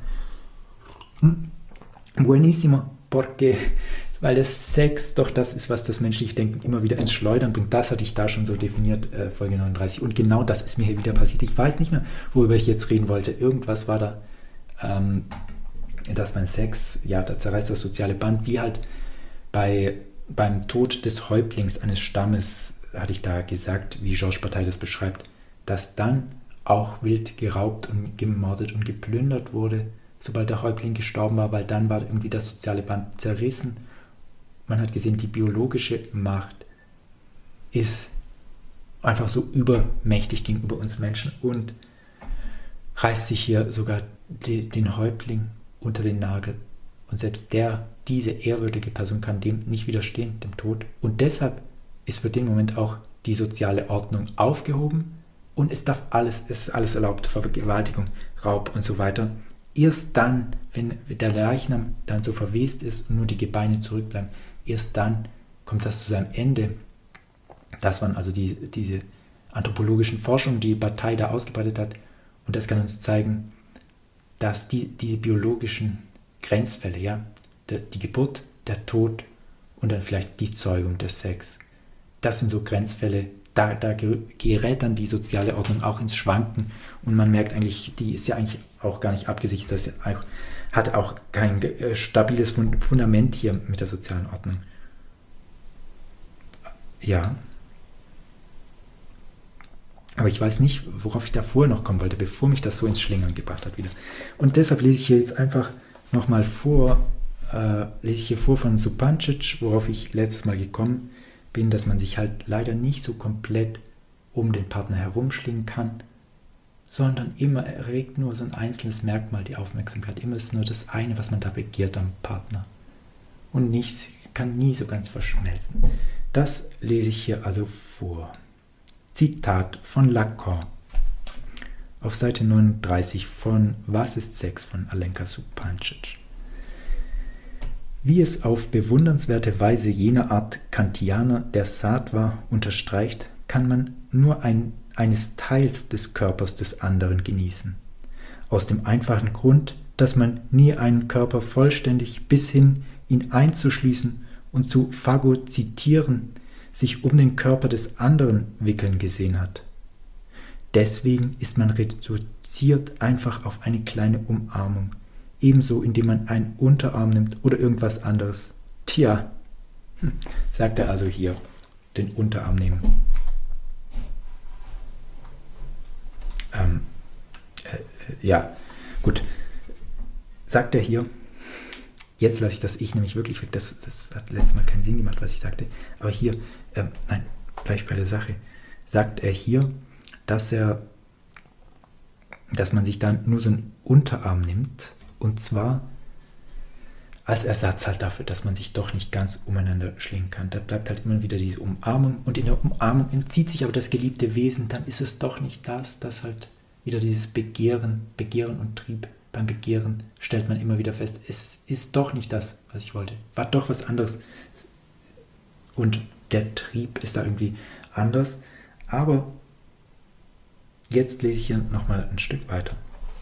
Hm. Buenísimo, porque, weil der Sex doch das ist, was das menschliche Denken immer wieder ins Schleudern bringt. Das hatte ich da schon so definiert, äh, Folge neununddreißig. Und genau das ist mir hier wieder passiert. Ich weiß nicht mehr, worüber ich jetzt reden wollte. Irgendwas war da, ähm, dass beim Sex, ja, da zerreißt das soziale Band, wie halt bei, beim Tod des Häuptlings eines Stammes, hatte ich da gesagt, wie Georges Bataille das beschreibt, dass dann auch wild geraubt und gemordet und geplündert wurde, sobald der Häuptling gestorben war, weil dann war irgendwie das soziale Band zerrissen. Man hat gesehen, die biologische Macht ist einfach so übermächtig gegenüber uns Menschen und reißt sich hier sogar die, den Häuptling unter den Nagel. Und selbst der, diese ehrwürdige Person kann dem nicht widerstehen, dem Tod. Und deshalb ist für den Moment auch die soziale Ordnung aufgehoben und es darf alles, es ist alles erlaubt, Vergewaltigung, Raub und so weiter. Erst dann, wenn der Leichnam dann so verwest ist und nur die Gebeine zurückbleiben, erst dann kommt das zu seinem Ende. Das waren also die, diese anthropologischen Forschungen, die Bataille da ausgebreitet hat. Und das kann uns zeigen, dass die, die biologischen Grenzfälle, ja, der, die Geburt, der Tod und dann vielleicht die Zeugung, der Sex, das sind so Grenzfälle, da, da gerät dann die soziale Ordnung auch ins Schwanken und man merkt eigentlich, die ist ja eigentlich auch gar nicht abgesichert, das auch, hat auch kein äh, stabiles Fundament hier mit der sozialen Ordnung. Ja. Aber ich weiß nicht, worauf ich da vorher noch kommen wollte, bevor mich das so ins Schlingern gebracht hat wieder. Und deshalb lese ich hier jetzt einfach nochmal vor, äh, lese ich hier vor von Zupancic, worauf ich letztes Mal gekommen bin, dass man sich halt leider nicht so komplett um den Partner herumschlingen kann, sondern immer erregt nur so ein einzelnes Merkmal die Aufmerksamkeit. Immer ist nur das eine, was man da begehrt am Partner. Und nichts kann nie so ganz verschmelzen. Das lese ich hier also vor. Zitat von Lacan auf Seite neununddreißig von Was ist Sex von Alenka Zupancic. Wie es auf bewundernswerte Weise jener Art Kantianer der Sattva unterstreicht, kann man nur ein, eines Teils des Körpers des anderen genießen. Aus dem einfachen Grund, dass man nie einen Körper vollständig bis hin ihn einzuschließen und zu phagozytieren sich um den Körper des anderen wickeln gesehen hat. Deswegen ist man reduziert einfach auf eine kleine Umarmung, ebenso indem man einen Unterarm nimmt oder irgendwas anderes. Tja, hm, sagt er also hier, den Unterarm nehmen. Ähm, äh, ja, gut. Sagt er hier, jetzt lasse ich das Ich nämlich wirklich weg, das, das hat letztes Mal keinen Sinn gemacht, was ich sagte, aber hier, ähm, nein, gleich bei der Sache, sagt er hier, dass er, dass man sich dann nur so einen Unterarm nimmt, und zwar als Ersatz halt dafür, dass man sich doch nicht ganz umeinander schlingen kann. Da bleibt halt immer wieder diese Umarmung, und in der Umarmung entzieht sich aber das geliebte Wesen, dann ist es doch nicht das, das halt wieder dieses Begehren, Begehren und Trieb. Beim Begehren stellt man immer wieder fest, es ist doch nicht das, was ich wollte, war doch was anderes. Und der Trieb ist da irgendwie anders, aber jetzt lese ich hier nochmal ein Stück weiter.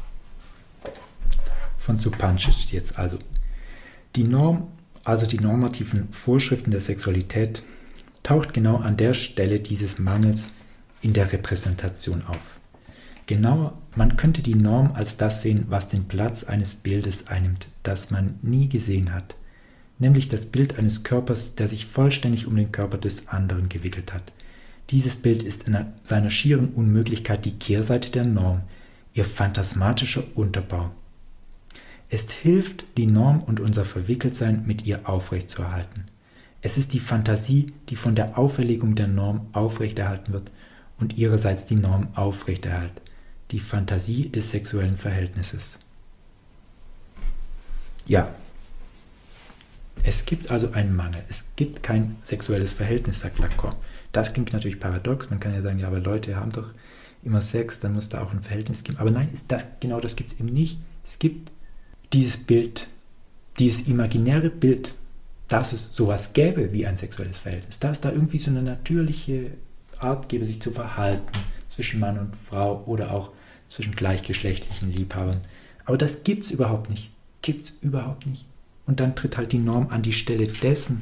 Von Zupančič jetzt also. Die Norm, also die normativen Vorschriften der Sexualität, taucht genau an der Stelle dieses Mangels in der Repräsentation auf. Genauer, man könnte die Norm als das sehen, was den Platz eines Bildes einnimmt, das man nie gesehen hat, nämlich das Bild eines Körpers, der sich vollständig um den Körper des anderen gewickelt hat. Dieses Bild ist in seiner schieren Unmöglichkeit die Kehrseite der Norm, ihr phantasmatischer Unterbau. Es hilft, die Norm und unser Verwickeltsein mit ihr aufrechtzuerhalten. Es ist die Fantasie, die von der Auferlegung der Norm aufrechterhalten wird und ihrerseits die Norm aufrechterhält. Die Fantasie des sexuellen Verhältnisses. Ja, es gibt also einen Mangel. Es gibt kein sexuelles Verhältnis, sagt Lacan. Das klingt natürlich paradox. Man kann ja sagen, ja, aber Leute haben doch immer Sex, dann muss da auch ein Verhältnis geben. Aber nein, das, genau das gibt es eben nicht. Es gibt dieses Bild, dieses imaginäre Bild, dass es sowas gäbe wie ein sexuelles Verhältnis. Dass da irgendwie so eine natürliche Art gäbe, sich zu verhalten zwischen Mann und Frau oder auch zwischen gleichgeschlechtlichen Liebhabern. Aber das gibt es überhaupt nicht. Gibt es überhaupt nicht. Und dann tritt halt die Norm an die Stelle dessen,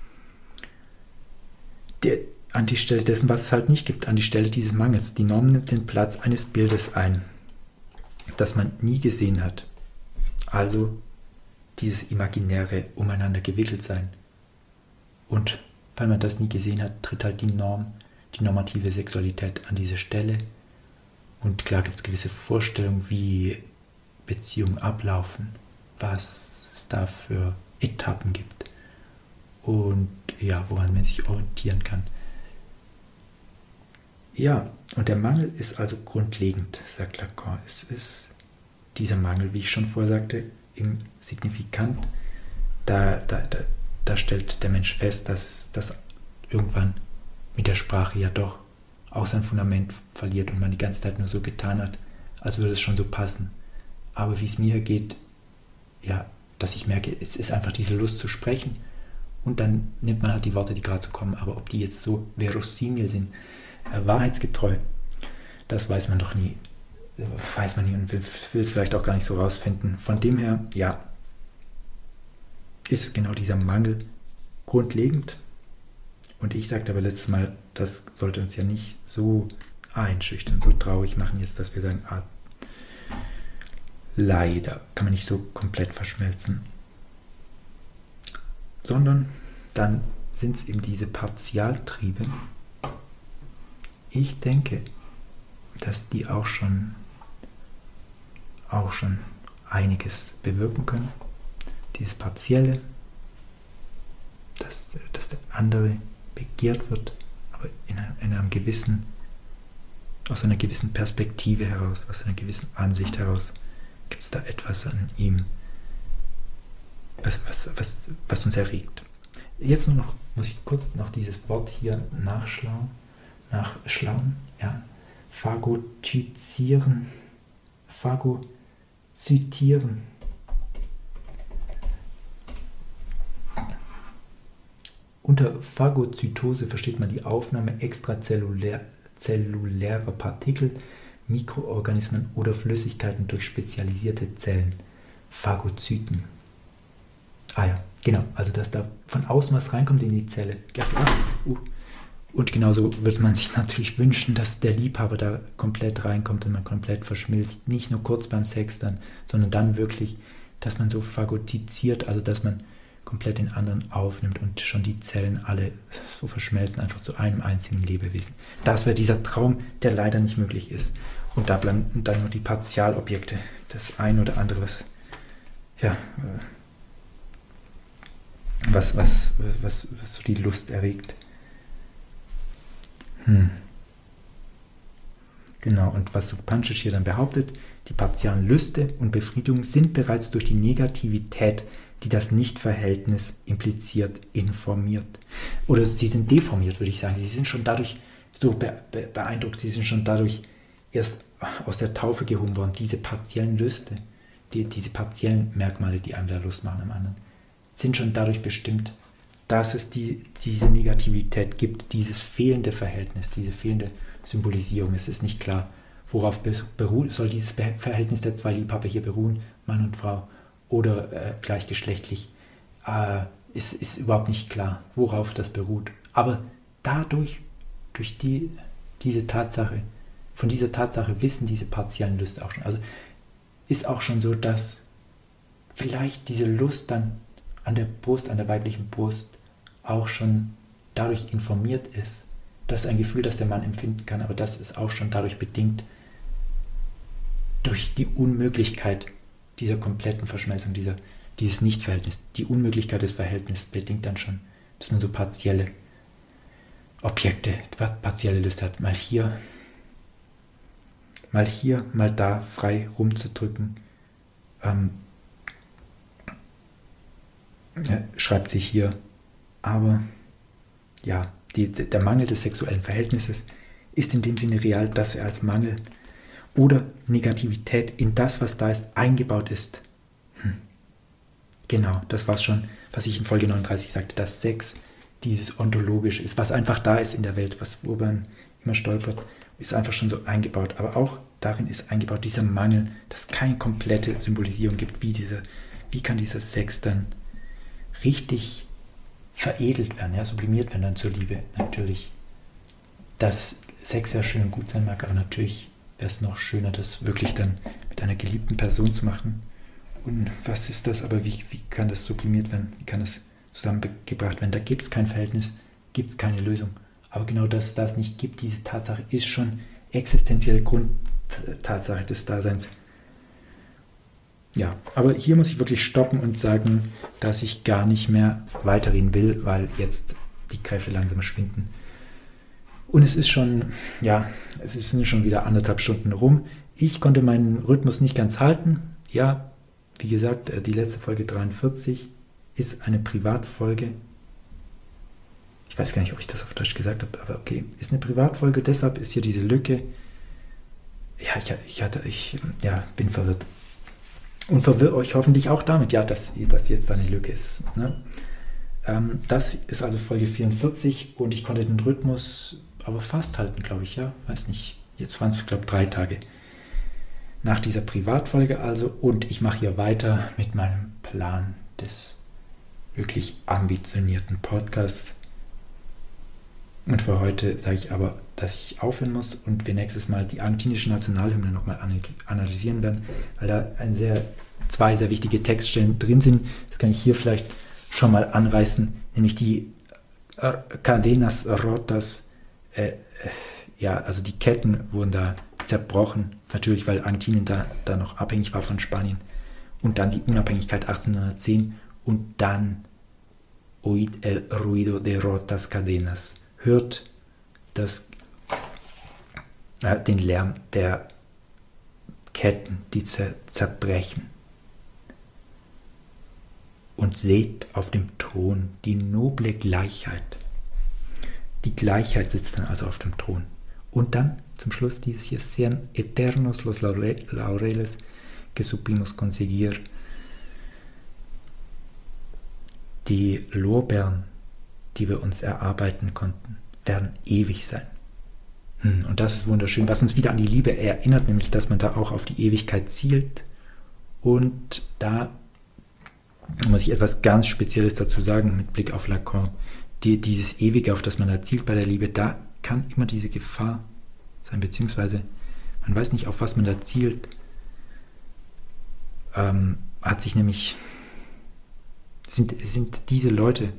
der, an die Stelle dessen, was es halt nicht gibt, an die Stelle dieses Mangels. Die Norm nimmt den Platz eines Bildes ein, das man nie gesehen hat. Also dieses imaginäre umeinander gewickelt sein. Und weil man das nie gesehen hat, tritt halt die Norm, die normative Sexualität an diese Stelle. Und klar gibt es gewisse Vorstellungen, wie Beziehungen ablaufen, was es da für Etappen gibt und ja, woran man sich orientieren kann. Ja, und der Mangel ist also grundlegend, sagt Lacan. Es ist dieser Mangel, wie ich schon vorher sagte, im Signifikant. Da, da, da, da stellt der Mensch fest, dass das irgendwann mit der Sprache ja doch auch sein Fundament verliert und man die ganze Zeit nur so getan hat, als würde es schon so passen. Aber wie es mir geht, ja, dass ich merke, es ist einfach diese Lust zu sprechen und dann nimmt man halt die Worte, die gerade so kommen, aber ob die jetzt so verosimil sind, äh, wahrheitsgetreu, das weiß man doch nie. Weiß man nie und will, will es vielleicht auch gar nicht so rausfinden. Von dem her, ja, ist genau dieser Mangel grundlegend. Und ich sagte aber letztes Mal, das sollte uns ja nicht so einschüchtern, so traurig machen jetzt, dass wir sagen, ah, leider kann man nicht so komplett verschmelzen. Sondern dann sind es eben diese Partialtriebe. Ich denke, dass die auch schon, auch schon einiges bewirken können. Dieses Partielle, dass, dass der andere begehrt wird, aber in einem, in einem gewissen, aus einer gewissen Perspektive heraus, aus einer gewissen Ansicht heraus, gibt es da etwas an ihm, was, was, was, was uns erregt. Jetzt nur noch, muss ich kurz noch dieses Wort hier nachschlauen, nachschlauen, ja, phagozytieren, phagozytieren. Unter Phagozytose versteht man die Aufnahme extrazellulärer Partikel, Mikroorganismen oder Flüssigkeiten durch spezialisierte Zellen, Phagozyten. Ah ja, genau, also dass da von außen was reinkommt in die Zelle. Ja, uh. Und genauso würde man sich natürlich wünschen, dass der Liebhaber da komplett reinkommt und man komplett verschmilzt. Nicht nur kurz beim Sex dann, sondern dann wirklich dass man so phagotiziert, also dass man komplett den anderen aufnimmt und schon die Zellen alle so verschmelzen, einfach zu einem einzigen Lebewesen. Das wäre dieser Traum, der leider nicht möglich ist. Und da bleiben dann nur die Partialobjekte, das ein oder andere, was, ja, was, was, was, was so die Lust erregt. Hm. Genau, und was Supancic hier dann behauptet, die partialen Lüste und Befriedigung sind bereits durch die Negativität, die das Nichtverhältnis impliziert, informiert. Oder sie sind deformiert, würde ich sagen. Sie sind schon dadurch so be- be- beeindruckt, sie sind schon dadurch erst aus der Taufe gehoben worden. Diese partiellen Lüste, die, diese partiellen Merkmale, die einem da Lust machen am anderen, sind schon dadurch bestimmt, dass es die, diese Negativität gibt, dieses fehlende Verhältnis, diese fehlende Symbolisierung. Es ist nicht klar, worauf beruht, soll dieses Verhältnis der zwei Liebhaber hier beruhen, Mann und Frau, oder äh, gleichgeschlechtlich. Äh, es ist überhaupt nicht klar, worauf das beruht. Aber dadurch, durch die, diese Tatsache, von dieser Tatsache wissen diese partiellen Lüste auch schon. Also ist auch schon so, dass vielleicht diese Lust dann an der Brust, an der weiblichen Brust auch schon dadurch informiert ist. Das ist ein Gefühl, das der Mann empfinden kann, aber das ist auch schon dadurch bedingt, durch die Unmöglichkeit dieser kompletten Verschmelzung, dieser, dieses Nichtverhältnis. Die Unmöglichkeit des Verhältnisses bedingt dann schon, dass man so partielle Objekte, partielle Lust hat. Mal hier, mal hier, mal da frei rumzudrücken. Ähm, ja, schreibt sich hier. Aber ja, die, der Mangel des sexuellen Verhältnisses ist in dem Sinne real, dass er als Mangel oder Negativität in das, was da ist, eingebaut ist. Hm. Genau, das war es schon, was ich in Folge neununddreißig sagte, dass Sex dieses Ontologische ist, was einfach da ist in der Welt, was, wo man immer stolpert, ist einfach schon so eingebaut. Aber auch darin ist eingebaut dieser Mangel, dass es keine komplette Symbolisierung gibt, wie, dieser, wie kann dieser Sex dann richtig veredelt werden, ja, sublimiert werden dann zur Liebe. Natürlich, dass Sex ja schön und gut sein mag, aber natürlich wäre es noch schöner, das wirklich dann mit einer geliebten Person zu machen. Und was ist das, aber wie, wie kann das sublimiert werden? Wie kann das zusammengebracht werden? Da gibt es kein Verhältnis, gibt es keine Lösung. Aber genau dass es das nicht gibt, diese Tatsache ist schon existenzielle Grundtatsache des Daseins. Ja, aber hier muss ich wirklich stoppen und sagen, dass ich gar nicht mehr weiterreden will, weil jetzt die Kräfte langsam schwinden. Und es ist schon, ja, es sind schon wieder anderthalb Stunden rum. Ich konnte meinen Rhythmus nicht ganz halten. Ja, wie gesagt, die letzte Folge dreiundvierzig ist eine Privatfolge. Ich weiß gar nicht, ob ich das auf Deutsch gesagt habe, aber okay, ist eine Privatfolge, deshalb ist hier diese Lücke. Ja, ich, ich, hatte, ich ja, bin verwirrt. Und verwirrt euch hoffentlich auch damit, ja, dass, dass jetzt da eine Lücke ist. Ne? Ähm, das ist also Folge vierundvierzig und ich konnte den Rhythmus aber fast halten, glaube ich, ja, weiß nicht. Jetzt waren es, glaube ich, drei Tage nach dieser Privatfolge also und ich mache hier weiter mit meinem Plan des wirklich ambitionierten Podcasts. Und für heute sage ich aber, dass ich aufhören muss und wir nächstes Mal die argentinische Nationalhymne nochmal analysieren werden, weil da ein sehr, zwei sehr wichtige Textstellen drin sind. Das kann ich hier vielleicht schon mal anreißen, nämlich die Cadenas Rotas, äh, ja, also die Ketten wurden da zerbrochen, natürlich, weil Argentinien da, da noch abhängig war von Spanien. Und dann die Unabhängigkeit achtzehnhundertzehn und dann Oíd el ruido de rotas cadenas. Hört das, äh, den Lärm der Ketten, die zer, zerbrechen. Und seht auf dem Thron die noble Gleichheit. Die Gleichheit sitzt dann also auf dem Thron. Und dann zum Schluss dieses hier, sean eternos los laureles que supimos conseguir. Die Lorbeeren, die wir uns erarbeiten konnten, werden ewig sein. Hm, und das ist wunderschön, was uns wieder an die Liebe erinnert, nämlich, dass man da auch auf die Ewigkeit zielt. Und da muss ich etwas ganz Spezielles dazu sagen, mit Blick auf Lacan. Die, dieses Ewige, auf das man da zielt bei der Liebe, da kann immer diese Gefahr sein, beziehungsweise man weiß nicht, auf was man da zielt. Ähm, hat sich nämlich, sind, sind diese Leute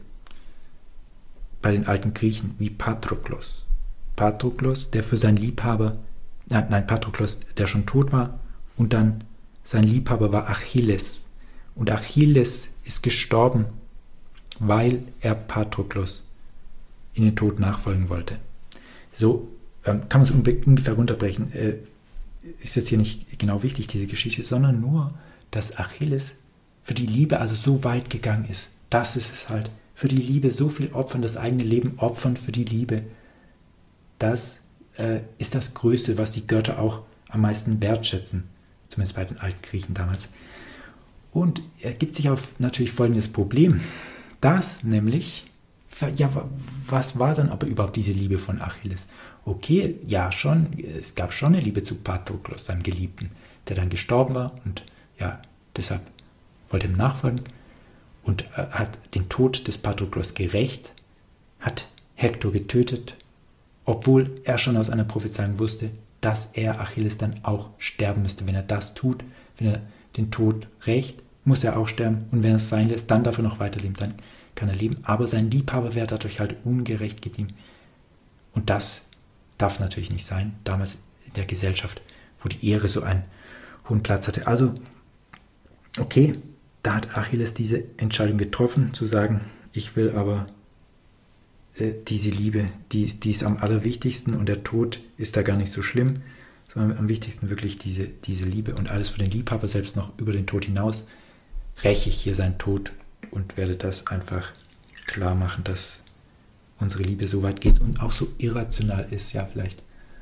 bei den alten Griechen wie Patroklos. Patroklos, der für seinen Liebhaber, nein, nein, Patroklos, der schon tot war, und dann sein Liebhaber war Achilles. Und Achilles ist gestorben, weil er Patroklos in den Tod nachfolgen wollte. So ähm, kann man es ungefähr runterbrechen. Äh, ist jetzt hier nicht genau wichtig, diese Geschichte, sondern nur, dass Achilles für die Liebe also so weit gegangen ist. Das ist es halt. Für die Liebe so viel opfern, das eigene Leben opfern für die Liebe. Das äh, ist das Größte, was die Götter auch am meisten wertschätzen. Zumindest bei den alten Griechen damals. Und er gibt sich auf natürlich folgendes Problem. Das nämlich, ja, was war dann aber überhaupt diese Liebe von Achilles? Okay, ja schon, es gab schon eine Liebe zu Patroklos, seinem Geliebten, der dann gestorben war und ja, deshalb wollte ihm nachfolgen und äh, hat den Tod des Patroklos gerächt, hat Hektor getötet, obwohl er schon aus einer Prophezeiung wusste, dass er Achilles dann auch sterben müsste. Wenn er das tut, wenn er den Tod rächt, muss er auch sterben. Und wenn er es sein lässt, dann darf er noch weiterleben, dann kann er leben. Aber sein Liebhaber wäre dadurch halt ungerecht geblieben. Und das darf natürlich nicht sein, damals in der Gesellschaft, wo die Ehre so einen hohen Platz hatte. Also, okay, da hat Achilles diese Entscheidung getroffen, zu sagen, ich will aber äh, diese Liebe, die, die ist am allerwichtigsten und der Tod ist da gar nicht so schlimm, sondern am wichtigsten wirklich diese, diese Liebe und alles für den Liebhaber, selbst noch über den Tod hinaus, räche ich hier seinen Tod und werde das einfach klar machen, dass unsere Liebe so weit geht und auch so irrational ist, ja vielleicht.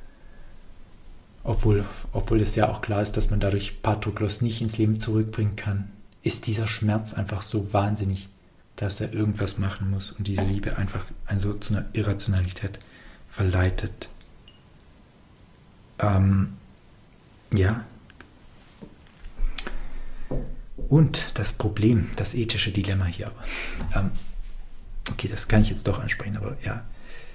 Obwohl, obwohl es ja auch klar ist, dass man dadurch Patroklos nicht ins Leben zurückbringen kann, ist dieser Schmerz einfach so wahnsinnig, dass er irgendwas machen muss und diese Liebe einfach ein so zu einer Irrationalität verleitet. Ähm, ja. Und das Problem, das ethische Dilemma hier aber. Ähm, okay, das kann ich jetzt doch ansprechen, aber ja.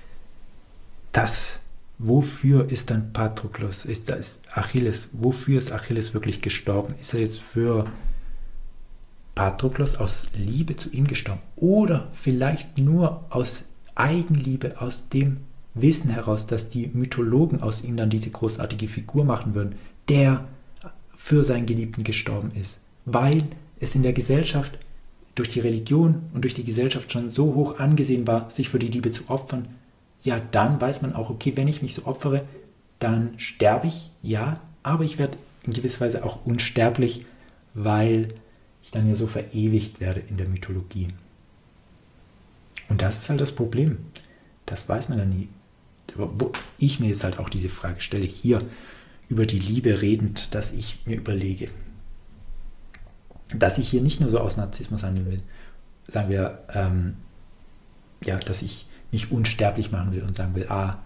Das, wofür ist dann Patroklos, ist, ist Achilles, wofür ist Achilles wirklich gestorben? Ist er jetzt für Patroklos aus Liebe zu ihm gestorben? Oder vielleicht nur aus Eigenliebe, aus dem Wissen heraus, dass die Mythologen aus ihm dann diese großartige Figur machen würden, der für seinen Geliebten gestorben ist, weil es in der Gesellschaft durch die Religion und durch die Gesellschaft schon so hoch angesehen war, sich für die Liebe zu opfern. Ja, dann weiß man auch, okay, wenn ich mich so opfere, dann sterbe ich, ja, aber ich werde in gewisser Weise auch unsterblich, weil ich dann ja so verewigt werde in der Mythologie. Und das ist halt das Problem. Das weiß man dann nie. Wo ich mir jetzt halt auch diese Frage stelle, hier über die Liebe redend, dass ich mir überlege, dass ich hier nicht nur so aus Narzissmus handeln will, sagen wir, ähm, ja, dass ich mich unsterblich machen will und sagen will, ah,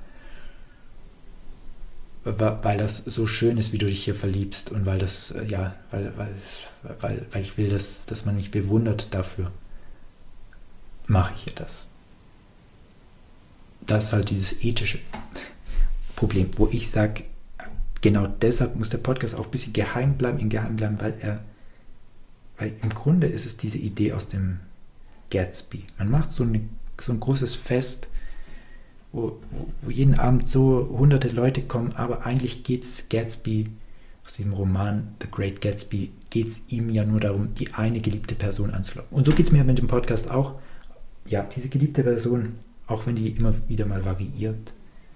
weil das so schön ist, wie du dich hier verliebst und weil das, ja, weil, weil, weil, weil ich will, dass, dass man mich bewundert dafür, mache ich hier das. Das ist halt dieses ethische Problem, wo ich sage, genau deshalb muss der Podcast auch ein bisschen geheim bleiben, in geheim bleiben, weil er, weil im Grunde ist es diese Idee aus dem Gatsby. Man macht so, eine, so ein großes Fest, wo, wo, wo jeden Abend so hunderte Leute kommen, aber eigentlich geht es Gatsby, aus dem Roman The Great Gatsby, geht es ihm ja nur darum, die eine geliebte Person anzulocken. Und so geht es mir mit dem Podcast auch. Ja, diese geliebte Person, auch wenn die immer wieder mal variiert,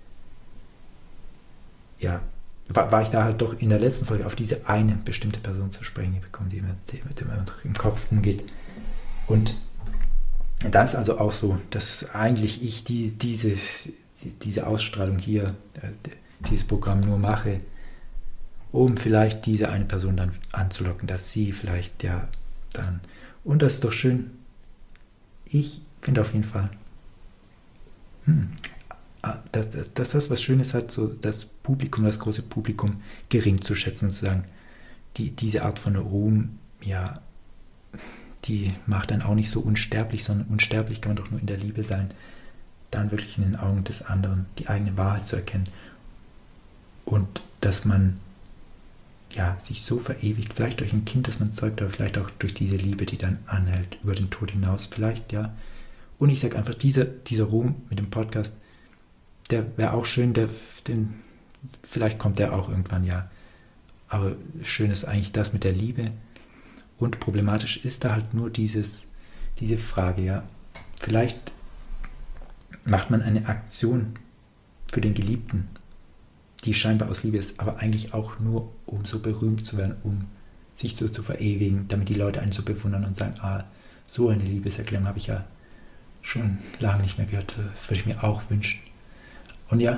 ja, war, war ich da halt doch in der letzten Folge auf diese eine bestimmte Person zu sprechen bekommen, die mit, die mit dem im Kopf umgeht. Und da ist also auch so, dass eigentlich ich die, diese, die, diese Ausstrahlung hier, äh, dieses Programm nur mache, um vielleicht diese eine Person dann anzulocken, dass sie vielleicht ja dann, und das ist doch schön, ich finde auf jeden Fall, hm, dass, dass, dass das was Schönes hat, so das Publikum, das große Publikum gering zu schätzen und zu sagen, die, diese Art von Ruhm, ja, die macht dann auch nicht so unsterblich, sondern unsterblich kann man doch nur in der Liebe sein, dann wirklich in den Augen des anderen die eigene Wahrheit zu erkennen und dass man ja, sich so verewigt, vielleicht durch ein Kind, das man zeugt, aber vielleicht auch durch diese Liebe, die dann anhält, über den Tod hinaus, vielleicht, ja. Und ich sage einfach, dieser, dieser Ruhm mit dem Podcast, der wäre auch schön, der, den, vielleicht kommt der auch irgendwann, ja. Aber schön ist eigentlich das mit der Liebe. Und problematisch ist da halt nur dieses, diese Frage, ja. Vielleicht macht man eine Aktion für den Geliebten, die scheinbar aus Liebe ist, aber eigentlich auch nur, um so berühmt zu werden, um sich so zu verewigen, damit die Leute einen so bewundern und sagen, ah, so eine Liebeserklärung habe ich ja schon lange nicht mehr gehört, das würde ich mir auch wünschen. Und ja,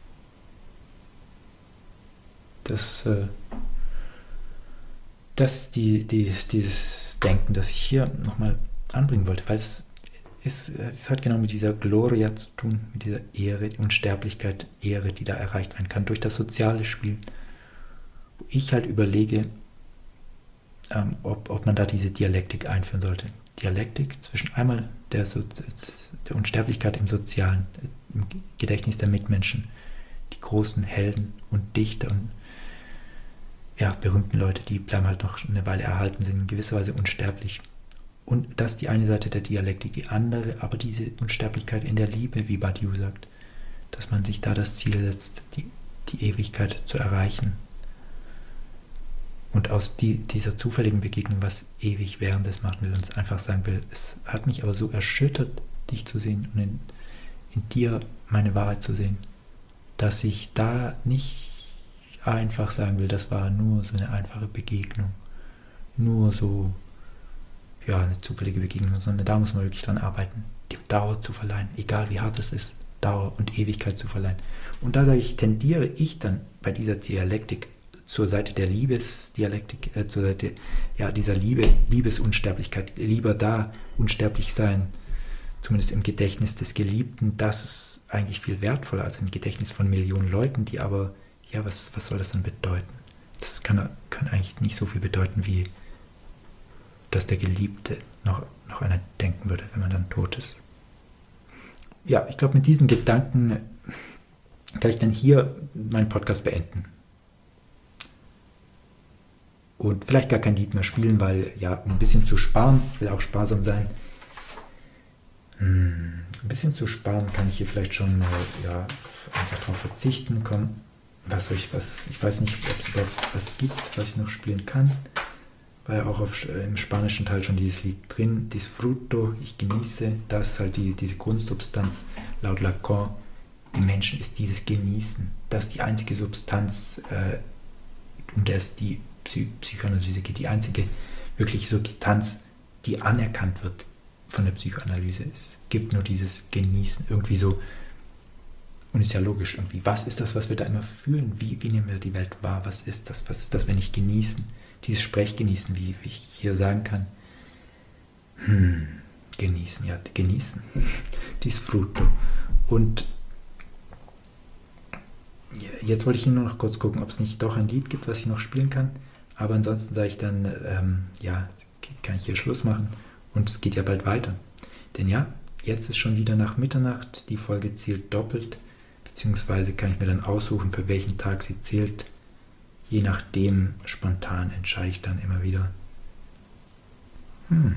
das, äh, das ist die, die, dieses Denken, das ich hier nochmal anbringen wollte, weil es ist, es hat genau mit dieser Gloria zu tun, mit dieser Ehre, Unsterblichkeit, Ehre, die da erreicht werden kann, durch das soziale Spiel, wo ich halt überlege, ähm, ob, ob man da diese Dialektik einführen sollte. Dialektik zwischen einmal der, so der Unsterblichkeit im Sozialen, im Gedächtnis der Mitmenschen, die großen Helden und Dichter und ja, berühmten Leute, die bleiben halt noch eine Weile erhalten, sind in gewisser Weise unsterblich. Und das ist die eine Seite der Dialektik, die andere, aber diese Unsterblichkeit in der Liebe, wie Badiou sagt, dass man sich da das Ziel setzt, die, die Ewigkeit zu erreichen. Und aus die, dieser zufälligen Begegnung was ewig Währendes machen will, uns einfach sagen will, es hat mich aber so erschüttert, dich zu sehen und in, in dir meine Wahrheit zu sehen, dass ich da nicht einfach sagen will, das war nur so eine einfache Begegnung, nur so, ja, eine zufällige Begegnung, sondern da muss man wirklich dran arbeiten, dem Dauer zu verleihen, egal wie hart es ist, Dauer und Ewigkeit zu verleihen. Und da sage ich, tendiere ich dann bei dieser Dialektik zur Seite der Liebesdialektik, äh, zur Seite ja, dieser Liebe, Liebesunsterblichkeit, lieber da unsterblich sein, zumindest im Gedächtnis des Geliebten, das ist eigentlich viel wertvoller als im Gedächtnis von Millionen Leuten, die aber, ja, was, was soll das dann bedeuten? Das kann, kann eigentlich nicht so viel bedeuten, wie dass der Geliebte noch, noch einer denken würde, wenn man dann tot ist. Ja, ich glaube, mit diesen Gedanken kann ich dann hier meinen Podcast beenden. Und vielleicht gar kein Lied mehr spielen, weil, ja, um ein bisschen zu sparen, ich will auch sparsam sein, hm, ein bisschen zu sparen kann ich hier vielleicht schon äh, ja, einfach darauf verzichten. Komm, was soll ich, was, ich weiß nicht, ob es überhaupt was gibt, was ich noch spielen kann. War ja auch auf, äh, im spanischen Teil schon dieses Lied drin, Disfruto, ich genieße, das ist halt die, diese Grundsubstanz laut Lacan. Im Menschen ist dieses Genießen, das ist die einzige Substanz, äh, um der es die Psy- Psychoanalyse geht, die einzige wirkliche Substanz, die anerkannt wird von der Psychoanalyse. Es gibt nur dieses Genießen, irgendwie so, und ist ja logisch irgendwie, was ist das, was wir da immer fühlen, wie, wie nehmen wir die Welt wahr, was ist das, was ist das, wenn ich genießen, dieses Sprechgenießen, wie, wie ich hier sagen kann, hm, genießen, ja, genießen, Disfruto. Und jetzt wollte ich nur noch kurz gucken, ob es nicht doch ein Lied gibt, was ich noch spielen kann, aber ansonsten sage ich dann, ähm, ja, kann ich hier Schluss machen und es geht ja bald weiter. Denn ja, jetzt ist schon wieder nach Mitternacht, die Folge zählt doppelt, beziehungsweise kann ich mir dann aussuchen, für welchen Tag sie zählt. Je nachdem, spontan entscheide ich dann immer wieder. Hm.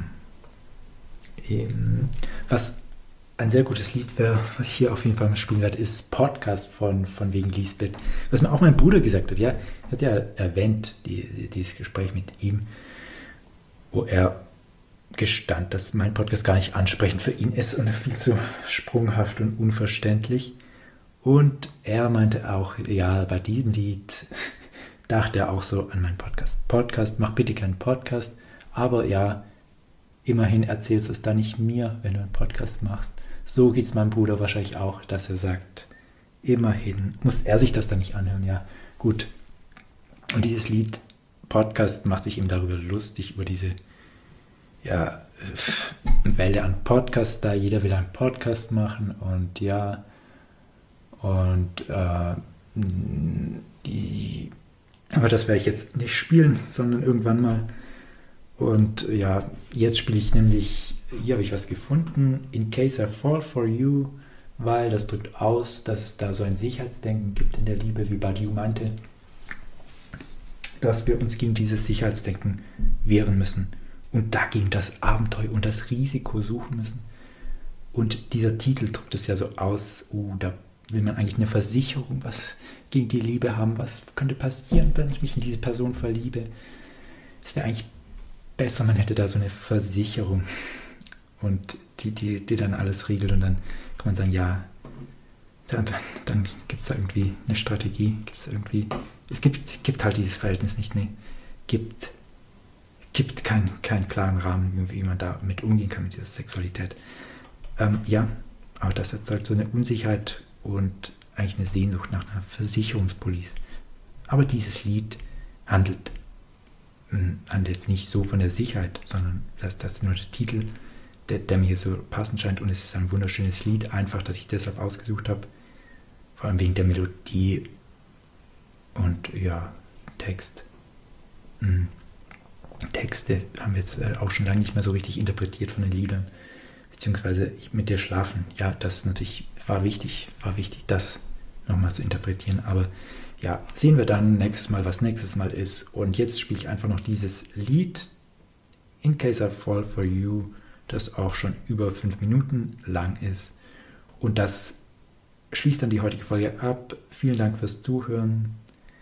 Ähm, was ein sehr gutes Lied wäre, was ich hier auf jeden Fall mal spielen werde, ist Podcast von, von wegen Lisbeth. Was mir auch mein Bruder gesagt hat, ja, er hat ja erwähnt, die, dieses Gespräch mit ihm, wo er gestand, dass mein Podcast gar nicht ansprechend für ihn ist und viel zu sprunghaft und unverständlich. Und er meinte auch, ja, bei diesem Lied dachte er auch so an meinen Podcast. Podcast, mach bitte keinen Podcast, aber ja, immerhin erzählst du es da nicht mir, wenn du einen Podcast machst. So geht es meinem Bruder wahrscheinlich auch, dass er sagt, immerhin muss er sich das dann nicht anhören, ja, gut. Und dieses Lied, Podcast, macht sich eben darüber lustig, über diese ja, Welle an Podcasts da, jeder will einen Podcast machen und ja, und äh, die, aber das werde ich jetzt nicht spielen, sondern irgendwann mal. Und ja, jetzt spiele ich nämlich, hier habe ich was gefunden, In Case I Fall For You, weil das drückt aus, dass es da so ein Sicherheitsdenken gibt in der Liebe, wie Badiou meinte. dass wir uns gegen dieses Sicherheitsdenken wehren müssen und dagegen das Abenteuer und das Risiko suchen müssen. Und dieser Titel drückt es ja so aus, oh, da will man eigentlich eine Versicherung, was gegen die Liebe haben, was könnte passieren, wenn ich mich in diese Person verliebe. Es wäre eigentlich besser, man hätte da so eine Versicherung und die, die, die dann alles regelt, und dann kann man sagen, ja, dann, dann, dann gibt es da irgendwie eine Strategie, gibt's irgendwie, es gibt, gibt halt dieses Verhältnis nicht, nee, gibt, gibt keinen keinen klaren Rahmen, wie man damit umgehen kann mit dieser Sexualität. Ähm, ja, aber das erzeugt so eine Unsicherheit und eigentlich eine Sehnsucht nach einer Versicherungspolice. Aber dieses Lied handelt, mh, handelt jetzt nicht so von der Sicherheit, sondern das, das ist nur der Titel, der, der mir so passend scheint, und es ist ein wunderschönes Lied, einfach, das ich deshalb ausgesucht habe, vor allem wegen der Melodie und ja, Text. Mh. Texte haben wir jetzt äh, auch schon lange nicht mehr so richtig interpretiert von den Liedern, beziehungsweise mit dir schlafen. Ja, das natürlich war wichtig, war wichtig, das nochmal zu interpretieren, aber ja, sehen wir dann nächstes Mal, was nächstes Mal ist. Und jetzt spiele ich einfach noch dieses Lied, In Case I Fall For You, das auch schon über fünf Minuten lang ist. Und das schließt dann die heutige Folge ab. Vielen Dank fürs Zuhören.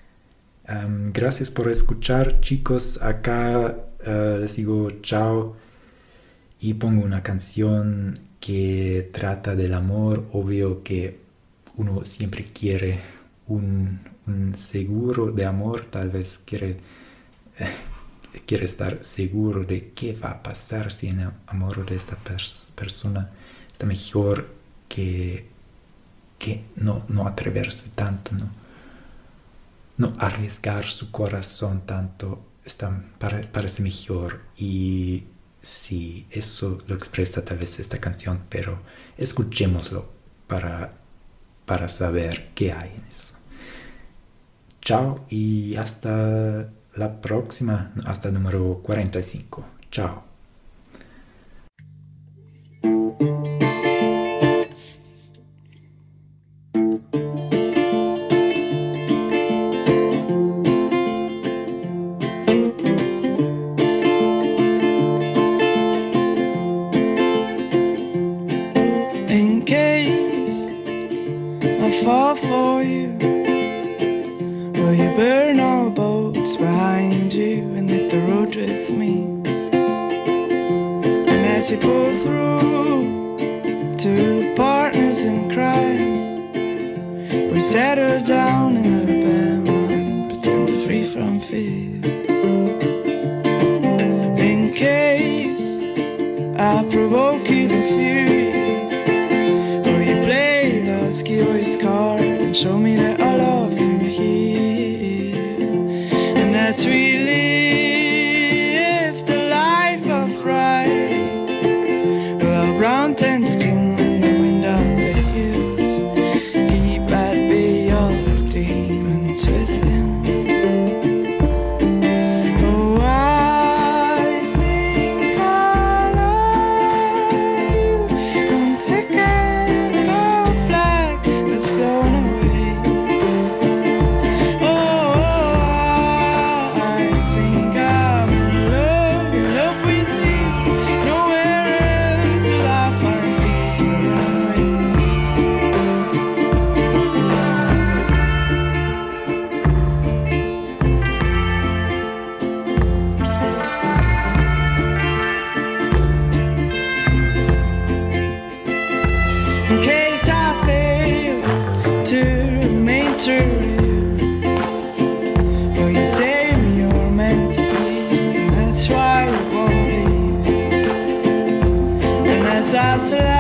Um, gracias por escuchar, chicos. Acá uh, les digo chao y pongo una canción que trata del amor. Obvio que uno siempre quiere un, un seguro de amor, tal vez quiere, eh, quiere estar seguro de qué va a pasar si enamoro de esta pers- persona. Está mejor que, que no, no atreverse tanto, ¿no? No arriesgar su corazón tanto, está, parece mejor, y sí, eso lo expresa tal vez esta canción, pero escuchémoslo para, para saber qué hay en eso. Chao y hasta la próxima, hasta el número cuarenta y cinco. Chao. Fall for you. Will you burn all boats behind you and hit the road with me? And as you pull through, two partners in crime, we settle down in Alabama and pretend to free from fear. In case I provoke you to fury, give his card and show me that our love can heal. And as we live the life of riding with our brown tan skin and the wind up the hills, keep at bay all the demons within. Oh, I think I love you once again. In case I fail to remain true to you, well, you say you're meant to be, and that's why you won't leave. And as I slide